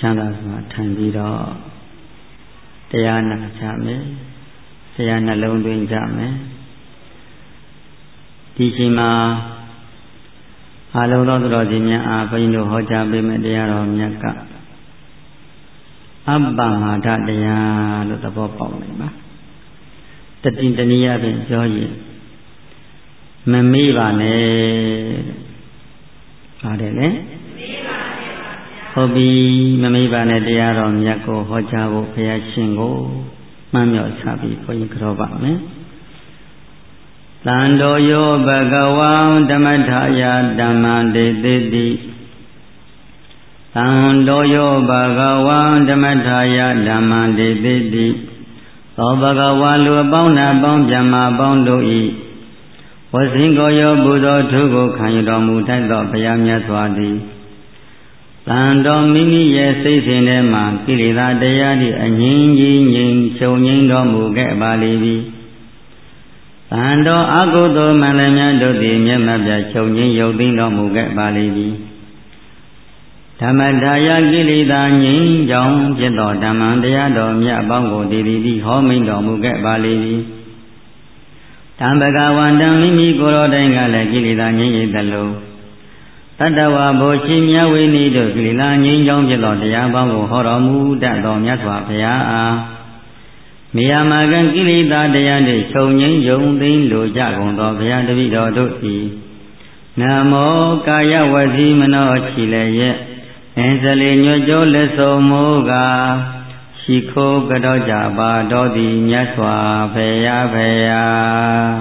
ချမ်းသာစွာထိုင်ပြီးတော့တရားနာကြမယ်တရားနှလုံးသွင်းကြမယ်ဒီချိန်မှာအလုံးသောသူတော်စင်များအားဘုန်းကြီးတို့ဟောကြားပေးမယ့်တရားတော်မြတ်ကအပ္ပမဒတရားလို့သဘောပေါက်နိုင်ပါတတိတနည်းအားဖြင့်ပြောရင်မမေ့ပါနဲ့ပါတယ်လေဟုတ်ပြီမမေ့ပါနဲ့တရားတော်မြတ်ကိုဟောကြားဖို့ဘုရားရှင်ကိုမှန်မြောက်ချပြီးဘုန်းကြီးကြောပါမယ်သံတော်ယောဘဂဝံဓမ္မထာယဓမ္မံဒေတိတိသံတော်ယောဘဂဝံဓမ္မထာယဓမ္မံဒေတိတိသောဘဂဝါလူအပေါင်းနာပေါင်းမြတ်မာပေါင်းတို့၏ဝဇင်ကိုယောပူဇော်ထုကိုခံယူတော်မူတတ်သောဘုရားမြတ်စွာသည်သံတော်မိမိရဲ့စိတ်စဉ်ထဲမှကိလေသာတရားသည်အငြိမ်းကြီးငြိမ်ချုပ်ငြိမ်းတော်မူခဲ့ပါလိမ့်မည်သံတော်အကုသိုလ်မှန်လည်းများတို့သည်မျက်မှတ်ပြချုပ်ငြိမ်းရုပ်သိမ်းတော်မူခဲ့ပါလိမ့်မည်ဓမ္မဒါယကိလေသာငြိမ်းကြောင်းဖြစ်သောဓမ္မတရားတော်မြတ်အပေါင်းကိုဒီသည်ဟောမိန်တော်မူခဲ့ပါလိမ့်မည်တံဘဂဝန္တံမိမိကိုယ်တော်တိုင်ကလည်းကိလေသာငြိမ်းရသလိုတတ္တဝါဘုရှိမြတ်ဝိနည်းတို့ကိလေသာငြိမ်းကြောင်းဖြစ်သောတရားပေါင်းကိုဟောတော်မူတတ်သောမြတ်စွာဘုရားအားမိယာမကံကိလေသာတရားတွေချုပ်ငြိမ်းယုံသိမ်းလိုကြကုန်သောဘုရားတပည့်တော်တို့သည်နမောကာယဝစီမနောချီလည်းရဲ့အင်းစလေညွတ်ကျော်လက်စုံမိုးကရှိခိုးကြောကြပါတော်သည်မြတ်စွာဘုရားဘုရား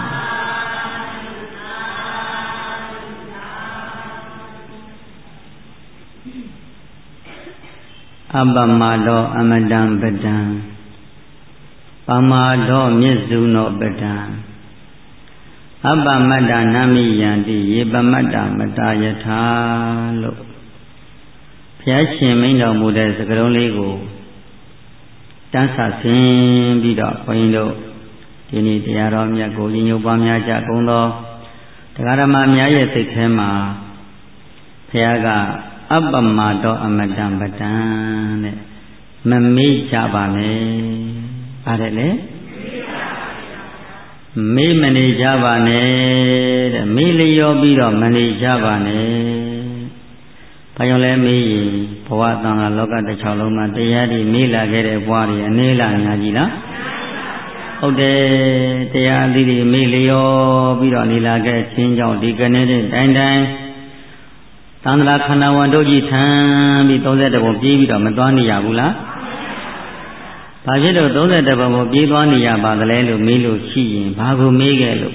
အပ္ပမတောအမတံပဒံပမာတောမြစ္စုနောပဒံအပ္ပမတ္တနာမိယံတိယေပမတ္တမတယထာလို့ဘုရားရှင်မိန့်တော်မူတဲ့စကားလုံးလေးကိုတန်းဆဆင်းပြီးတော့ဘုန်းကြီးတို့ဒီနေ့တရားတော်မြတ်ကိုညီညွတ်ပွားများကြကုန်သောတရားဓမ္မများရဲ့စိတ်ထဲမှာဘုရားကအပ္ပမတောအမတံပဒံတဲ့မမေ့ကြပါနဲ့ပါတယ်လေမေ့မနေကြပါနဲ့တဲ့မေ့လျောပြီးတော့မနေကြပါနဲ့ဘာကြောင့်လဲမေးရင်ဘဝတန်ခါလောကတစ်ချောင်းလုံးမှာတရားတွေမေးလာခဲ့တဲ့ဘဝတွေအနေလာများကြီးလားဟုတ်တယ်တရားအသီးတွေမေးလျောပြီးတော့နေလာခဲ့ခြင်းကြောင့်ဒီကနေ့တဲ့တိုင်းတိုင်းသန္တရာခန္ဓာဝန်တို့ကြီးထမ်းပြီး31ပုံပြေးပြီးတော့မသွားနေရဘူးလားဘာဖြစ်လို့31ပုံကိုပြေးသွားနေရပါသလဲလို့မေးလို့ရှိရင်ဘာကိုမေးခဲ့လို့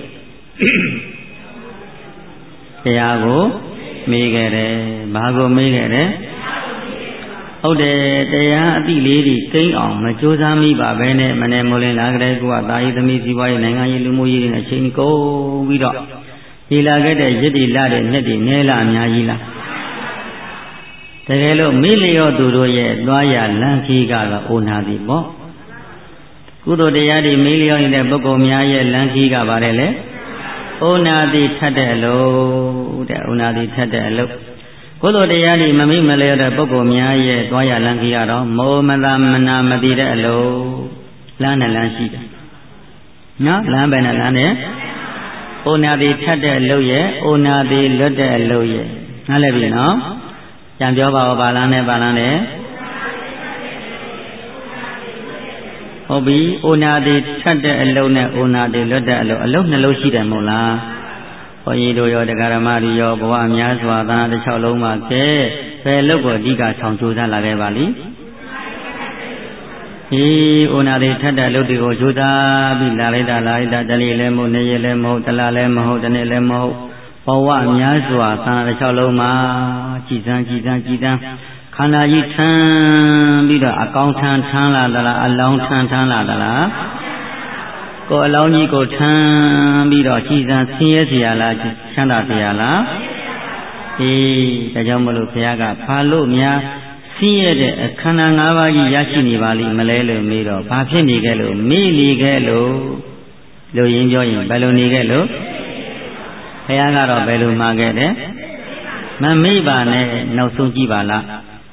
တရားကိုမေးခဲ့တယ်ဘာကိုမေးခဲ့တယ်ဟုတ်တယ်တရားအတိလေးတွေကိန်းအောင်မကြိုးစားမိပါပဲနဲ့မနေ့မိုးလင်းလာကြတဲ့ကိုကတာယီသမီးစီးပွားရေးနိုင်ငံရေးလူမှုရေးတွေနဲ့အချိန်ကုန်ပြီးတော့ဒီလာခဲ့တဲ့ရစ်တီလာတဲ့နှစ်တွေနဲလာအများကြီးလားတကယ်လို့မိလျောသူတို့ရဲ့သွားရလမ်းကြီးကတော့အိုနာသည်ပေါ့ကုသိုလ်တရားတွေမိလျောနေတဲ့ပုဂ္ဂိုလ်များရဲ့လမ်းကြီးကပါတယ်လေဩနာတိထက်တဲ့အလုပ်တဲ့ဩနာတိထက်တဲ့အလုပ်ကုသိုလ်တရားတွေမမိမလျောတဲ့ပုဂ္ဂိုလ်များရဲ့သွားရလမ်းကြီးကတော့မောမသာမနာမတိတဲ့အလုပ်လမ်းနဲ့လမ်းရှိတယ်နော်လမ်းပဲနဲ့လမ်းနဲ့ဩနာတိထက်တဲ့အလုပ်ရဲ့ဩနာတိလွတ်တဲ့အလုပ်ရဲ့နားလည်ပြီနော်ပြန်ပြောပါဦးဘာလမ်းနဲ့ဘာလမ်းနဲ့ဟုတ်ပြီဩနာတိထက်တဲ့အလုပ်နဲ့ဩနာတိလွတ်တဲ့အလုပ်နှလုံးရှိတယ်မို့လားဘုန်းကြီးတို့ရောတရားဓမ္မတွေရောဘဝများစွာသာတစ်ချောင်းလုံးမှာကဲဘယ်လုပ်ကိုအဓိကဆောင်ကြိုးစားလာခဲ့ပါလိဩနာတိထက်တဲ့အလုပ်တွေကိုကြိုးစားပြီးလာလိုက်တာတနေ့လည်းမဟုတ်နေ့ရက်လည်းမဟုတ်တလလည်းမဟုတ်တနေ့လည်းမဟုတ်ဘဝများစွာသာတစ်ချောင်းလုံးမှာကြည်စမ်းခန္ဓာကြီးထမ်းပြီးတော့အကောင်းထမ်းလာသလားအလောင်းထမ်းလာသလားကိုယ်အလောင်းကြီးကိုထမ်းပြီးတော့ကြည်စမ်းဆင်းရဲเสียလားချမ်းသာเสียလားဒါကြောင့်မလို့ဘုရားကဘာလို့များဆင်းရဲတဲ့ခန္ဓာ၅ပါးကြီးရရှိနေပါလိမ့်မလဲလို့မေးတော့ဘာဖြစ်နေခဲ့လို့မေ့နေခဲ့လို့ရင်းပြောရင်ဘယ်လိုနေခဲ့လို့ဘုရားကတော့ဘယ်လိုမှာခဲ့တယ်မမေ့ပါနဲ့နောက်ဆုံးကြည့်ပါလား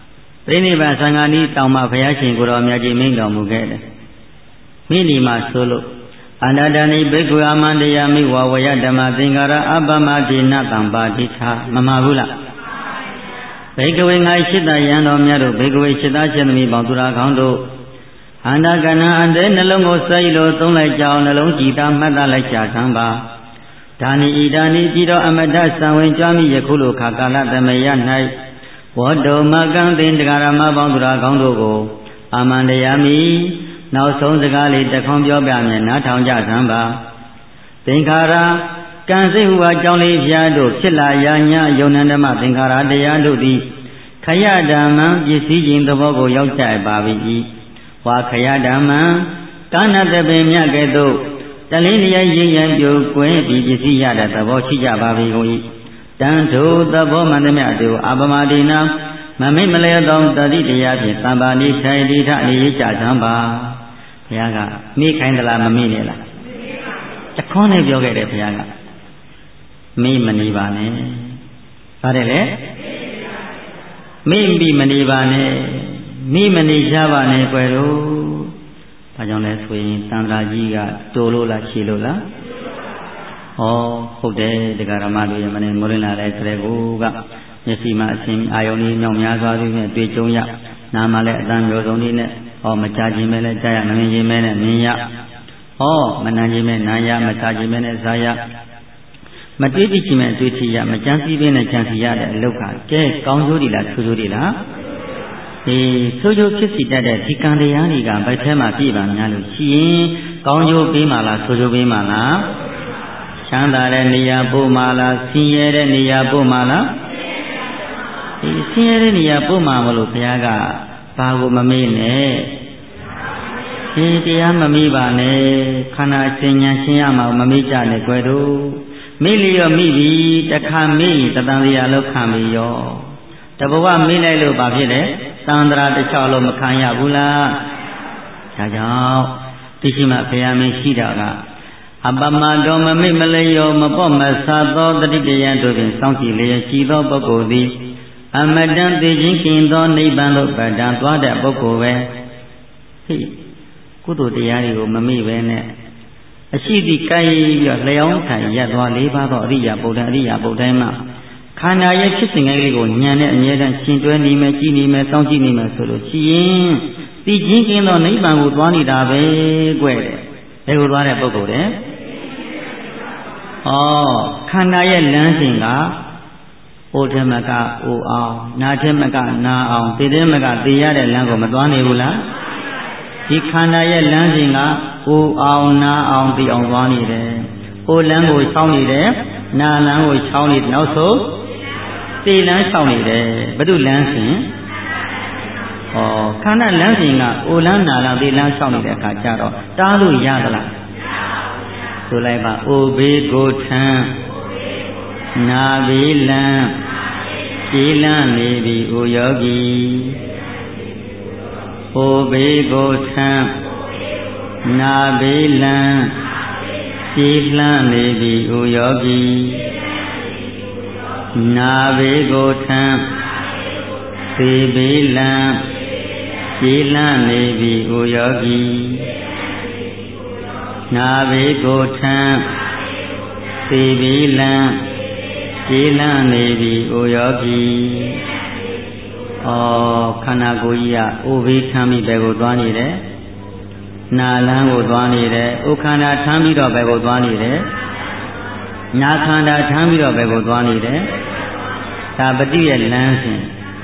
ပြိဋိဘသံဃာနီးတောင်မှဘုရားရှင်ကိုတော်မြတ်ကြီးမိန့်တော်မူခဲ့တယ်မိလီမှာဆိုလို့အန္တတနိဘိက္ခုအမန္တယမိဝဝယဓမ္မသင်္ကာရအပမတိနတံပါတိထာမမှားဘူးလားဘိက္ခဝေငါရှိတယံတော်မြတ်တို့ဘိက္ခဝေရှိတရှင်သမီးပေါင်းသူတော်ကောင်းတို့အန္တကဏအန္တေနှလုံးကိုစိုက်လို့သုံးလိုက်ကြအောင်နှလုံးကြည်သာမှတ်သားလိုက်ကြသံပါဒါနိဤဒါနိကြည်တော်အမတ္တသံဝင်ကြွားမိယခုလိုခါကာလသမယ၌ဝတ္တုမကံသင်္တဂရမပေါင်းသူတော်ကောင်းတို့ကိုအာမန္တယာမိနောက်ဆုံးစကားလေးတစ်ခေါက်ပြောပြမယ်နားထောင်ကြသံပါသင်္ခါရကံစိတ်ဟူအကြောင်းလေးပြားတို့ဖြစ်လာရာညယုံနန္ဓမသင်္ခါရတရားတို့သည်ခယဓမ္မံပစ္စည်းခြင်းသဘောကိုရောက်ကြပါပြီဝါခယဓမ္မံကာဏတပင်မြတ်ကဲ့သို့တလင်းလျက်ရင်းရန်ပြိုကွင်းပြီးပစ္စည်းရတဲ့သဘောရှိကြပါပြီကုန်၏တန်ထိုသဘောမှန်သမျှတို့အပမဒိနာမမိတ်မလဲသောတတိတရားဖြင့်သံပါဏိထိုင်တိထနေရကြသံပါဘုရားကမိခိုင်းသလားမမိနဲ့လားတခွန်းနဲ့ပြောခဲ့တယ်ဘုရားကမိမနေပါနဲ့ပါတယ်လေမိမနေပါနဲ့မိမနေကြပါနဲ့ကွယ်တို့ဘာကြောင့်လဲဆိုရင်တန်ត្រာကြီးကတိုးလို့လားခြေလို့လားဩဟုတ်တယ်တရားဓမ္မတွေမနေမိုးလင်းလာတဲ့ခရဲကိုကမျက်စိမှာအရှင်အာယုန်ကြီးမြောက်များစွာဖြင့်တွေ့ကြုံရနားမှာလည်းအတန်မျိုးစုံလေးနဲ့မကြခြင်းပဲလည်းကြားရမမြင်ခြင်းပဲနဲ့မြင်ရမနာခြင်းပဲနာရမစားခြင်းပဲနဲ့စားရမတွေးကြည့်ခြင်းပဲတွေးကြည့်ရမကြံစည်ပဲနဲ့ကြံစည်ရတဲ့အလုတ်ကကဲကောင်းကျိုးတွေလားဆိုးကျိုးတွေလားဆိုးကျိုးဖြစ်စီတတ်တဲ့ဒီကံတရားတွေကဘယ်ထဲမှာပြည့်ပါများလို့ရှိရင်ကောင်းကျိုးပေးမှလားဆိုးကျိုးပေးမှလားချမ်းသာတဲ့နေရာပို့မှလားဆင်းရဲတဲ့နေရာပို့မှလားဆင်းရဲတဲ့နေရာပို့မှမလို့ဘုရားကဘာကိုမမေ့နဲ့တရားမမေ့ပါနဲ့ခန္ဓာရှင်ညာရှင်းရမှာမမေ့ကြနဲ့ကွယ်တို့မေ့လျော့မိပြီတခါမေ့ရင်တန်တရားလောက်ခံပြီရောတဘဝမေ့လိုက်လို့ဘာဖြစ်လဲသံဃာတစ်ချောင်းလုံးမခံရဘူးလားဒါကြောင့်သိရှိမှဘုရားမင်းရှိတာကအပမတော်မမိတ်မလျောမပေါ့မဆာသောတတိတယံတို့ဖြင့်စောင့်ကြည့်လျက်ရှိသောပုဂ္ဂိုလ်သည်အမတန်သိချင်းခင်သောနိဗ္ဗာန်သို့ပဒံသွားတဲ့ပုဂ္ဂိုလ်ပဲဟိကုသိုလ်တရားတွေကိုမမိပဲနဲ့အရှိတိကိုင်းပြီးတော့လျောင်းထိုင်ရပ်သွား၄ပါးသောအရိယာပုဒ်တိုင်းအရိယာပုဒ်တိုင်းမှာခန္ဓာရဲ့ဖြစ်စဉ်ကလေးကိုဉာဏ်နဲ့အမြဲတမ်းရှင်းတွဲနေမယ်ကြည့်နေမယ်စောင့်ကြည့်နေမယ်ဆိုလို့ရှိရင်သိချင်းခင်သောနိဗ္ဗာန်ကိုသွားနေတာပဲကွတဲ့ဘယ်ကိုသွားတဲ့ပုဂ္ဂိုလ်လဲခန္ဓာရဲ့လမ်းစဉ်ကအိုထမကအိုအောင်နာထမကနာအောင်သိတဲ့မကသိရတဲ့လမ်းကိုမသွားနေဘူးလားဒီခန္ဓာရဲ့လမ်းစဉ်ကအိုအောင်နာအောင်သိအောင်သွားနေတယ်အိုလမ်းကိုရှောင်းနေတယ်နာလမ်းကိုရှောင်းနေနောက်ဆုံးသိလမ်းရှောင်းနေတယ်ဘု து လမ်းစဉ်ခန္ဓာလမ်းစဉ်ကအိုလမ်းနာလမ်းသိလမ်းရှောင်းနေတဲ့အခါကျတော့တားလို့ရသလားဆိုလိုက်ပါအိုဘေးကိုထမ်းနာဘေးလမ်းခြေလမ်းနေပြီအိုယောဂီအိုဘေးကိုထမ်းနာဘေးလမ်းခြေလမ်းနေပြီအိုယောဂီနာဘေးကိုထမ်းသေဘေးလမ်းခြေလမ်းနေပြီအိုယောဂီနာဘေးကိုထမ်းသေဘေးလမ်းခြေလမ်းနေပြီအိုယောဂီခန္ဓာကိုယ်ကြီးကအိုဘေးထမ်းပြီးဘယ်ကိုသွားနေတယ်နာလမ်းကိုသွားနေတယ်ဥခန္ဓာထမ်းပြီးတော့ဘယ်ကိုသွားနေတယ်နာခန္ဓာထမ်းပြီးတော့ဘယ်ကိုသွားနေတယ်ဒါပฏิရဲ့လမ်းစဉ်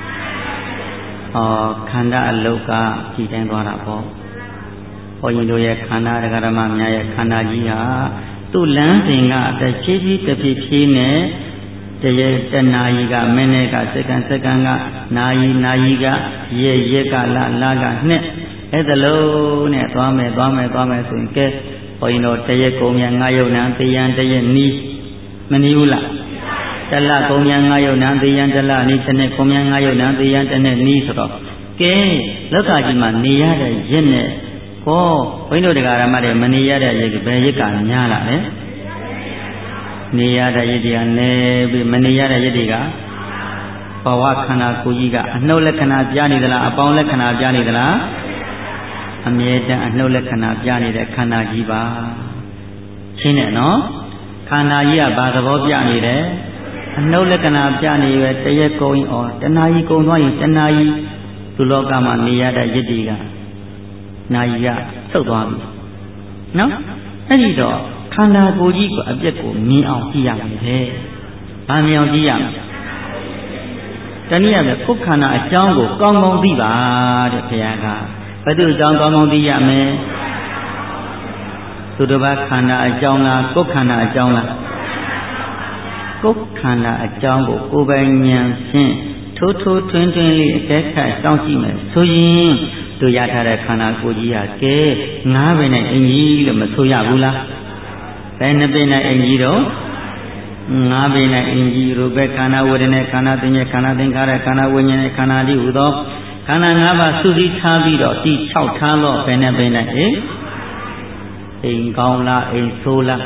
ခန္ဓာအလုတ်ကကြည်တိုင်းသွားတာပေါ့ဘုန်းကြီးတို့ရဲ့ခန္ဓာဓမ္မများရဲ့ခန္ဓာကြီးဟာသူ့လမ်းစဉ်ကတစ်ဖြည်းဖြည်းတစ်ဖြည်းဖြည်းနဲ့တနာယီကမင်းနဲ့ကစက္ကန့်ကနာယီကရက်ကလကနှစ်အဲ့ဒါလုံးနဲ့သွားမယ်ဆိုရင်ကဲဘုန်းကြီးတို့တရက်ကုန်မြန်9ယုတ်နံသေရန်တရက်နီးမနီးဘူးလားတလကုန်မြန်9ယုတ်နံသေရန်တလနီးတစ်နှစ်ကုန်မြန်9ယုတ်နံသေရန်တစ်နှစ်နီးဆိုတော့ကဲလောကကြီးမှာနေရတဲ့ရက်နဲ့ဘုန်းကြီးတို့တရားဓမ္မတွေမနေရတဲ့ရက်ကဘယ်ရက်ကများလာလဲနေရတဲ့ရက်တွေကနည်းပြီးမနေရတဲ့ရက်တွေကဘဝခန္ဓာကိုယ်ကြီးကအနှုတ်လက္ခဏာပြနေသလားအပေါင်းလက္ခဏာပြနေသလားအမြဲတမ်းအနှုတ်လက္ခဏာပြနေတဲ့ခန္ဓာကြီးပါရှင်းတယ်နော်ခန္ဓာကြီးကဘာသဘောပြနေတယ်အနှုတ်လက္ခဏာပြနေရွယ်တရက်ကုန်ရင်တဏှာကြီးကုန်သွားရင်တဏှာကြီးသူလောကမှာနေရတဲ့ယတ္တိကနာယီကဆုတ်သွားပြီနော်အဲ့ဒီတော့ခန္ဓာကိုယ်ကြီးကအပြက်ကိုမြင်အောင်ကြည့်ရမယ်တဲ့။ဘာမြင်အောင်ကြည့်ရမလဲ။တနည်းအားဖြင့်ကိုယ်ခန္ဓာအကြောင်းကိုကောင်းကောင်းသိပါတဲ့ဘုရားကဘယ်သူအကြောင်းကောင်းကောင်းသိရမလဲ။သူတစ်ပါးခန္ဓာအကြောင်းလားကိုယ်ခန္ဓာအကြောင်းလားကိုယ်ခန္ဓာအကြောင်းကိုကိုယ်ပိုင်ဉာဏ်ဖြင့်ထိုးထိုးထွင်းထွင်းလေးအကဲခတ်စောင့်ကြည့်မယ်ဆိုရင်တို့ရထားတဲ့ခန္ဓာကိုယ်ကြီးဟာကဲငါးပင်နဲ့အင်ကြီးလို့မဆိုရဘူးလားဘယ်နှပင်နဲ့အင်ကြီးတော့ငါးပင်နဲ့အင်ကြီးရူပခန္ဓာဝေဒနာခန္ဓာသင်္ညေခန္ဓာသင်္ခါရခန္ဓာဝိညာဉ်ခန္ဓာတိဟူသောခန္ဓာ၅ပါးစုစည်းထားပြီးတော့ဒီ6ထားတော့ဘယ်နှပင်နဲ့အိမ်ကောင်းလားအိမ်ဆိုးလား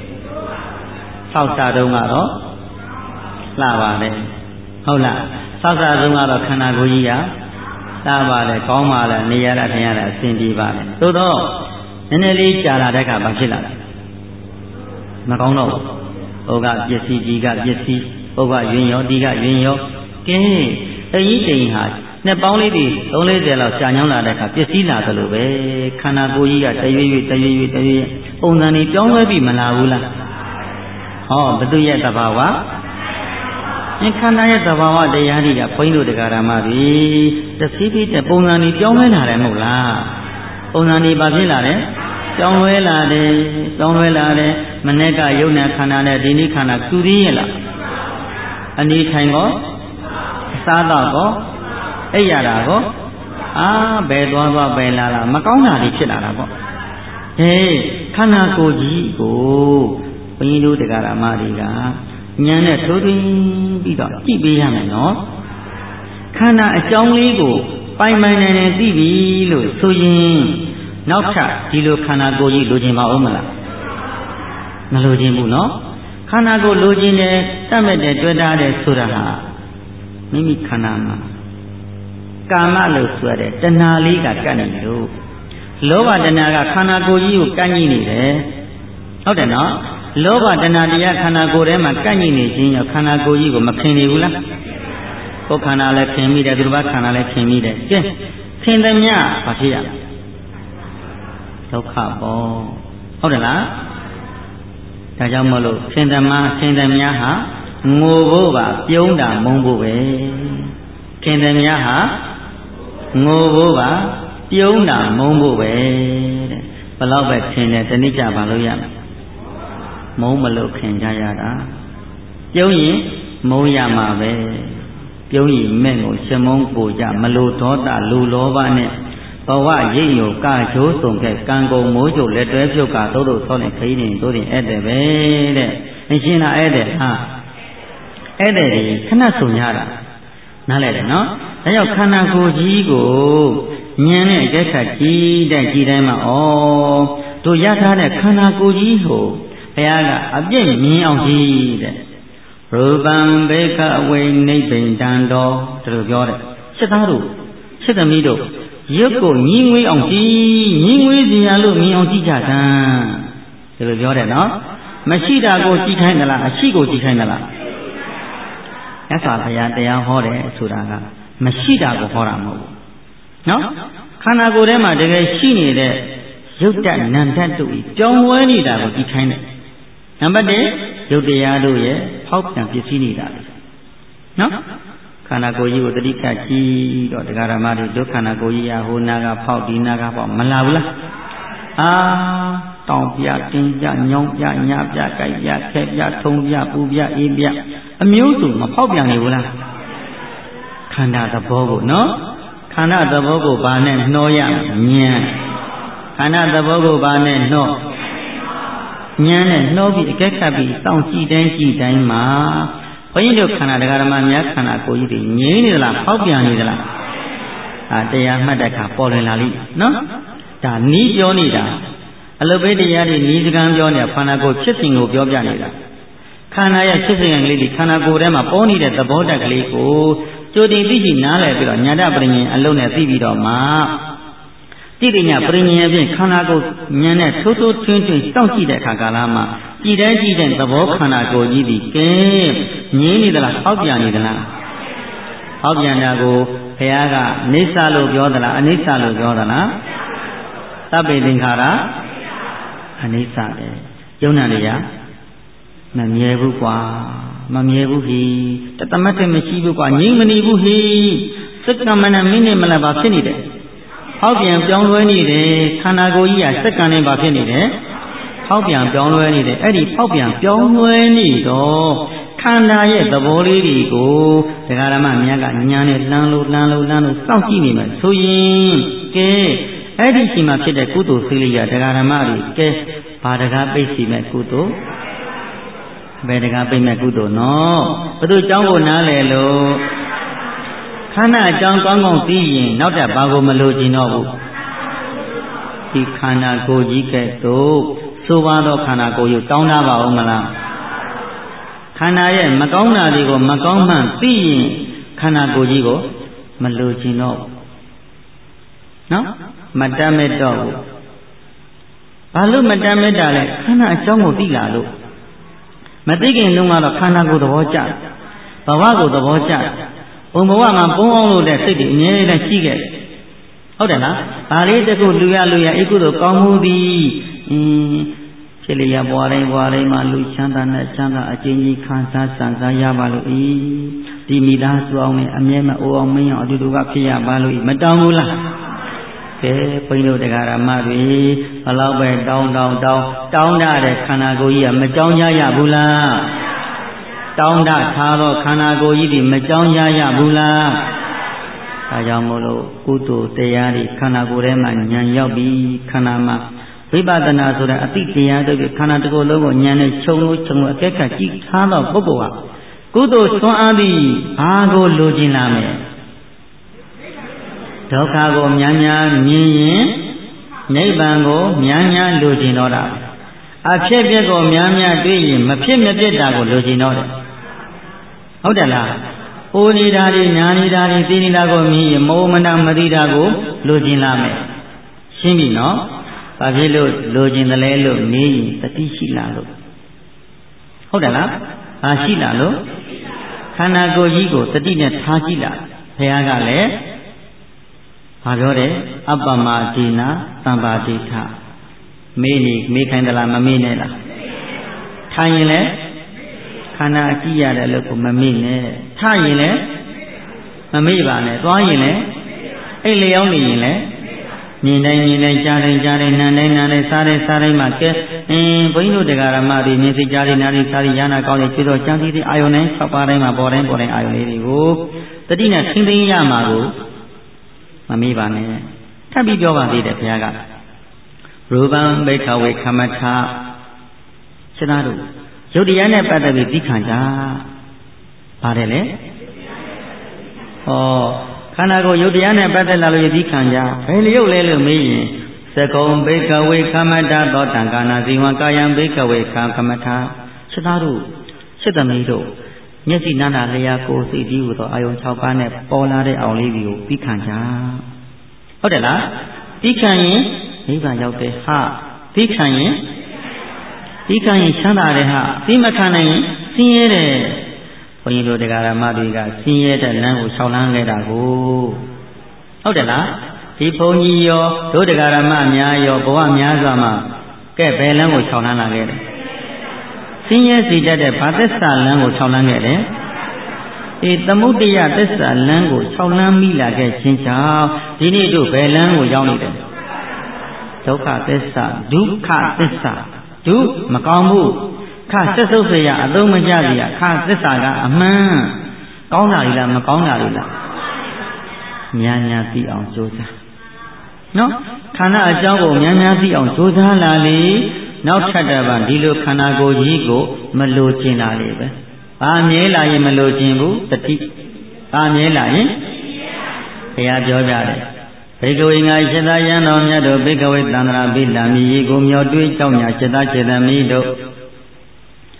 6စားတုံးကတော့လှပါတယ်ဟုတ်လား6စားတုံးကတော့ခန္ဓာကိုယ်ကြီးကလှပါတယ်ကောင်းပါလားနေရတာထင်ရတာအဆင်ပြေပါလေသို့တော့နည်းနည်းလေးကြာလာတဲ့အခါဘာဖြစ်လာလဲမကောင်းတော့ဘူးဟိုကပစ္စည်းဒီကပစ္စည်းဟိုကယွင်ရောဒီကယွင်ရောကဲအကြီးတိမ်ဟာနှစ်ပေါင်းလေးတွေ3-40လောက်ကြာညောင်းလာတဲ့အခါပစ္စည်းလာသလိုပဲခန္ဓာကိုယ်ကြီးကတရွေ့ပုံစံတွေပြောင်းလဲပြီးမလာဘူးလားဟောဘသူရဲ့သဘာဝခန္ဓာရဲ့သဘာဝတရားတွေကဘုန်းကြီးတို့တရားဓမ္မတွေတစီးပြီးတဲ့ပုံစံတွေပြောင်းလဲလာတယ်မဟုတ်လားပုံစံတွေဘာဖြစ်လာလဲပြောင်းလဲလာတယ်မနေ့ကယုံနာခန္ဓာနဲ့ဒီနေ့ခန္ဓာတူသေးရဲ့လားအနေထိုင်ကောအစားတော့ကောအိပ်ရတာကောဘယ်သွားဘယ်လာမကောင်းတာတွေဖြစ်လာတာပေါ့ဟေးခန္ဓာကိုယ်ကြီးကိုဘုန်းကြီးတို့တရားဓမ္မတွေကဉာဏ်နဲ့ထိုးထွင်းပြီးတော့ကြည့်ပေးရမယ်နော်ခန္ဓာအကြောင်းလေးကိုပိုင်နိုင်သိပြီလို့ဆိုရင်နောက်ထပ်ဒီလိုခန္ဓာကိုယ်ကြီးလိုချင်ပါဦးမလားမလိုချင်ဘူးနော်ခန္ဓာကိုယ်လိုချင်တယ်တတ်မဲ့တယ်တွေ့တာတယ်ဆိုတာဟာမိမိခန္ဓာမှာကာမလို့ဆိုရတဲ့တဏှာလေးကကပ်နေလို့လောဘတဏှာကခန္ဓာကိုယ်ကြီးကိုကန့်ညှိနေတယ်ဟုတ်တယ်နော်လောဘတဏှာတရားခန္ဓာကိုယ်ထဲမှာကန့်ညှိနေခြင်းရောခန္ဓာကိုယ်ကြီးကိုမခင်နေဘူးလားကိုယ်ခန္ဓာလည်းခင်မိတယ်သူတစ်ပါးခန္ဓာလည်းခင်မိတယ်ကဲခင်သမျှဘာဖြစ်ရလဲဒုက္ခပေါ့ဟုတ်တယ်လားဒါကြောင့်မလို့ခင်သမားခင်သမျှဟာငိုဖို့ပါပြုံးတာမုန်းဖို့ပဲခင်သမျှဟာငိုဖို့ပါပြုံးတာမုန်းဖို့ပဲတဲ့ဘယ်တော့ပဲခင်တယ်တနည်းကြပါလို့ရမယ်မုန်းမလို့ခင်ကြရတာပြုံးရင်မုန်းရမှာပဲပြုံးရင်မဲ့ကိုရှမုန်းကိုကြမလို့ဒေါသလူလောဘနဲ့ဘဝရိပ်ညိုကချိုးဆုံးခဲ့ကံကုန်မိုးချိုလက်တွဲပြုတ်ကသို့သောဆောင်းနေခရီးနေတို့တင်ဧည့်တယ်ပဲတဲ့အရှင်သာဧည့်တယ်ဟာဧည့်တယ်ကြီးခဏဆုံရတာနားလဲတယ်နော်ဒါကြောင့်ခန္ဓာကိုယ်ကြီးကိုဉာဏ်နဲ့အကျက်ခတ်ကြည့်တိုင်းမှာတို့ရထားတဲ့ခန္ဓာကိုယ်ကြီးကိုဘုရားကအပြည့်မြင်အောင်ကြည့်တဲ့ရူပံဘေကဝိနိဗ္ဗိန္တံတော်ဒါလိုပြောတယ်စစ်သားတို့စစ်သမီးတို့ရုပ်ကိုညီငွေအောင်ကြည့်ညီငွေစီရလို့မြင်အောင်ကြည့်ကြတာဒါလိုပြောတယ်နော်မရှိတာကိုကြည့်ခိုင်းသလားအရှိကိုကြည့်ခိုင်းသလားမြတ်စွာဘုရားတရားဟောတယ်ဆိုတာကမရှိတာကိုဟောတာမဟုတ်ဘူးနော်ခန္ဓာကိုယ်ထဲမှာတကယ်ရှိနေတဲ့ရုပ်တတ်နာမ်တတ်တို့ကြောင်းဝဲနေတာကိုကြည့်ခိုင်းတယ်နံပါတ်1ရုပ်တရားတို့ရဲ့ဖောက်ပြန်ပစ္စည်းနေတာလေနော်ခန္ဓာကိုယ်ကြီးကိုတတိကကြည့်တော့တရားဓမ္မတွေဒုက္ခနာကိုယ်ကြီးရာဟိုနာကဖောက်ဒီနာကဖောက်မလာဘူးလားတောင်ပြတင်းပြညောင်းပြညာပြကြိုက်ပြခဲပြထုံပြပူပြအေးပြအမျိုးစုမဖောက်ပြန်နေဘူးလားခန္ဓာသဘောကိုနော်ခန္ဓာသဘောကိုဘာနဲ့နှောရဉာဏ်ခန္ဓာသဘောကိုဘာနဲ့နှောဉာဏ်နဲ့နှောပြီးအကဲခတ်ပြီးစောင့်ကြည့်တိုင်းမှာဘုန်းကြီးတို့ခန္ဓာတရားဓမ္မများခန္ဓာကိုယ်ကြီးတွေငြိမ်းနေသလားဖောက်ပြန်နေသလားတရားမှတ်တဲ့အခါပေါ်လွင်လာလိမ့်နော်ဒါနီးပြောနေတာအလုပိတရားတွေနီးစကံပြောနေတာခန္ဓာကိုယ်ဖြစ်စဉ်ကိုပြောပြနေတာခန္ဓာရဲ့ဖြစ်စဉ်ကလေးတွေခန္ဓာကိုယ်ထဲမှာပေါ်နေတဲ့သဘောတက်ကလေးကိုကြိုတင်သိရှိနားလည်ပြီးတော့ညာတပရိညာအလုံးနဲ့သိပြီးတော့မှတိတိညာပရိညာဖြင့်ခန္ဓာကိုယ်ဉာဏ်နဲ့ထိုးထိုးထွင်းထွင်းစောင့်ကြည့်တဲ့အခါကာလမှာကြည်တဲ့သဘောခန္ဓာကိုယ်ကြီးဒီကဲငြင်းနေသလားဟောက်ပြန်နေသလားဟောက်ပြန်တာကိုဘုရားကအိဋ္ဌလို့ပြောသလားအနိစ္စလို့ပြောသလားသဗ္ဗေသင်္ခါရအနိစ္စပဲယုံနာတွေကမမြဲဘူးကွာမမြဲဘူးဟိတသမတ်တမရှိဘူးကွာငြိမ့်မနေဘူးဟိစက္ကမဏမိနစ်မလပါဖြစ်နေတယ်ဟောက်ပြန်ပြောင်းလဲနေတယ်ခန္ဓာကိုယ်ကြီးကစက္ကန့်နဲ့ပါဖြစ်နေတယ်ဟောက်ပြန်ပြောင်းလဲနေတယ်အဲ့ဒီဟောက်ပြန်ပြောင်းလဲနေတော့ခန္ဓာရဲ့သဘောလေးတွေကိုဒကာရမမြတ်ကညာနဲ့လှမ်းလို့စောင့်ကြည့်နေမယ်ဆိုရင်ကဲအဲ့ဒီချိန်မှာဖြစ်တဲ့ကုသိုလ်စိတ်လေးကဒကာရမတွေကဲဘာဒကာပိတ်စီမဲ့ကုသိုလ်ဘယ်ဒကာပိတ်မဲ့ကုသိုလ်နော်ဘုသူเจ้าကိုနားလေလို့ခန္ဓာအကြောင်းကောင်းကောင်းသိရင်နောက်တဲ့ဘာကိုမလိုချင်တော့ဘူးဒီခန္ဓာကိုယ်ကြီးကဲ့သို့ဆိုပါတော့ခန္ဓာကိုယ်ကိုတောင်းတပါဦးမလားခန္ဓာရဲ့မကောင်းတာတွေကိုမကောင်းမှန်သိရင်ခန္ဓာကိုယ်ကြီးကိုမလိုချင်တော့ဘူးနော်မတတ်မဲ့တော့ဘူးဘာလို့မတတ်မဲ့တာလဲခန္ဓာအကြောင်းကိုသိလာလို့မသိခင်လုံးကတော့ခန္ဓာကိုယ်သဘောကျဘဝကိုသဘောကျဘုံဘဝမှာပုံအောင်လို့တဲ့စိတ်တွေအမြဲတမ်းရှိခဲ့ဟုတ်တယ်လားဒါလေးတခုလူရဧကုသို့ကောင်းမှုသည်ဖြစ်လျက်ဘွားတိုင်းမှာလူချမ်းသာနဲ့ချမ်းသာအကျဉ်းကြီးခံစားစံစားရပါလို့ဒီမိသားစုအောင်နဲ့အမြဲမအိုအောင်မင်းအောင်အတူတူကဖြစ်ရပါလို့မတောင်းဘူးလားကဲဘုန်းကြီးတို့တရားဓမ္မတွေဘလောက်ပဲတောင်းတတဲ့ခန္ဓာကိုယ်ကြီးကမကြောင်းရဘူးလားတောင်းတထားတော့ခန္ဓာကိုယ်ကြီးဒီမကြောင်းရဘူးလားဒါကြောင့်မို့လို့ကုသိုလ်တရားတွေခန္ဓာကိုယ်ထဲမှာဉာဏ်ရောက်ပြီးခန္ဓာမှာဝိပဿနာဆိုတဲ့အသိတရားတွေခန္ဓာတစ်ခုလုံးကိုဉာဏ်နဲ့ခြုံလို့အကဲခတ်ကြည့်ထားတော့ပုဂ္ဂိုလ်ဟာကုသိုလ်ဆွမ်းအားသည်ဘာကိုလိုချင်လာမယ်ဒုက္ခကိုများများမြင်ရင်နိဗ္ဗာန်ကိုများများလိုချင်တော့တာအဖြစ်ပြက်ကိုများများတွေ့ရင်မဖြစ်မပြက်တာကိုလိုချင်တော့တယ်ဟုတ်တယ်လားအိုနေတာတွေညာနေတာတွေသိနေတာကိုမြင်ရင်မောမနာမသိတာကိုလိုချင်လာမယ်ရှင်းပြီနော်ဘာဖြစ်လို့လိုချင်တယ်လဲလို့မေးရင်တတိရှိလာလို့ဟုတ်တယ်လားဘာရှိလာလို့ခန္ဓာကိုယ်ကြီးကိုတတိနဲ့ထားကြည့်လာဘုရားကလည်းဘာပြောတယ်အပ္ပမဒေနာသံပါတိထမေးခိုင်းသလားမမေးနဲ့လားထိုင်ရင်လည်းခန္ဓာအကြည့်ရတဲ့လို့ကိုမမေ့နဲ့ထရင်လည်းမမေ့ပါနဲ့သွားရင်လည်းအိတ်လျောင်းနေရင်လည်းမြင်တိုင်းကြားတိုင်းနားတိုင်းစားတိုင်းမှာကဲဘုန်းကြီးတို့တရားဓမ္မတွေမြင်စိတ်ကြားတွေနားတွေစားတွေရနာကောင်းတွေဖြစ်တော့ကြံစည်တဲ့အာယုန်တိုင်း၆ပါးတိုင်းမှာပေါ်တိုင်းအာယုန်လေးတွေကိုတတိနဲ့ထိမ့်သိမ်းရမှာကိုမမေ့ပါနဲ့ထပ်ပြီးပြောပါသေးတယ်ဘုရားကရူပံဘိက္ခဝေခမထစိတ္တတို့ယုတ်တရားနဲ့ပတ်သက်ပြီးသိခံကြပါတယ်လေဟောခန္ဓာကိုယ်ယုတ်တရားနဲ့ပတ်သက်လာလို့သိခံကြဘယ်လျုပ်လဲလို့မေးရင်သကုံဘိက္ခဝေခမထသောတံကာနာဇီဝံကာယံဘိက္ခဝေခမထစိတ္တတို့စိတ်သမီးတို့မျက်စိနာနာလျာကိုယ်စိတ်ကြီးဟူသောအာယုံ6ပါးနဲ့ပေါ်လာတဲ့အောင်လေးကိုသိခံကြဟုတ်တယ်လားသိခံရင်နိဗ္ဗာန်ရောက်တယ်ဟာသိခံရင်ချမ်းသာတယ်ဟာသိမခံနိုင်ရင်ဆင်းရဲတယ်ဘုန်းကြီးတို့တရားဓမ္မတွေကဆင်းရဲတဲ့လမ်းကိုရှောင်လန်းခဲ့တာကိုဟုတ်တယ်လားဒီဘုန်းကြီးရောတို့တရားဓမ္မများရောဘဝများစွာမှာကဲဘယ်လမ်းကိုရှောင်လန်းလာခဲ့တယ်ဆင်းရဲစေတတ်တဲ့ဘာသစ္စာလမ်းကိုရှောင်လန်းခဲ့တယ်သမုဒ္ဒယသစ္စာလမ်းကိုရှောင်လန်းမိလာခဲ့ခြင်းကြောင့်ဒီနေ့တို့ဘယ်လမ်းကိုရောက်နေတယ်ဒုက္ခသစ္စာဒုက္ခသစ္စာဒုမကောင်းဘူးခဆက်ဆုပ်เสียအသုံးမကျเสียခသစ္စာကအမှန်ကောင်းတာလေလားမကောင်းတာလေလားညာသိအောင်ကြိုးစားနော်ခန္ဓာအကြောင်းကိုညာသိအောင်ကြိုးစားလာလေနောက်ထပ်တစ်ပါးဒီလိုခန္ဓာကိုယ်ကြီးကိုမလိုချင်တာလေပဲဘာမြဲလာရင်မလိုချင်ဘူးတတိဘာမြဲလာရင်ဘုရားပြောကြတယ်ဘေကဝေငါရှင်းသာယံတော်မြတ်တို့ဘေကဝေသန္တရာပိလံမြည်ကိုမျောတွေးကြောက်ညာရှင်းသာခြေသမီးတို့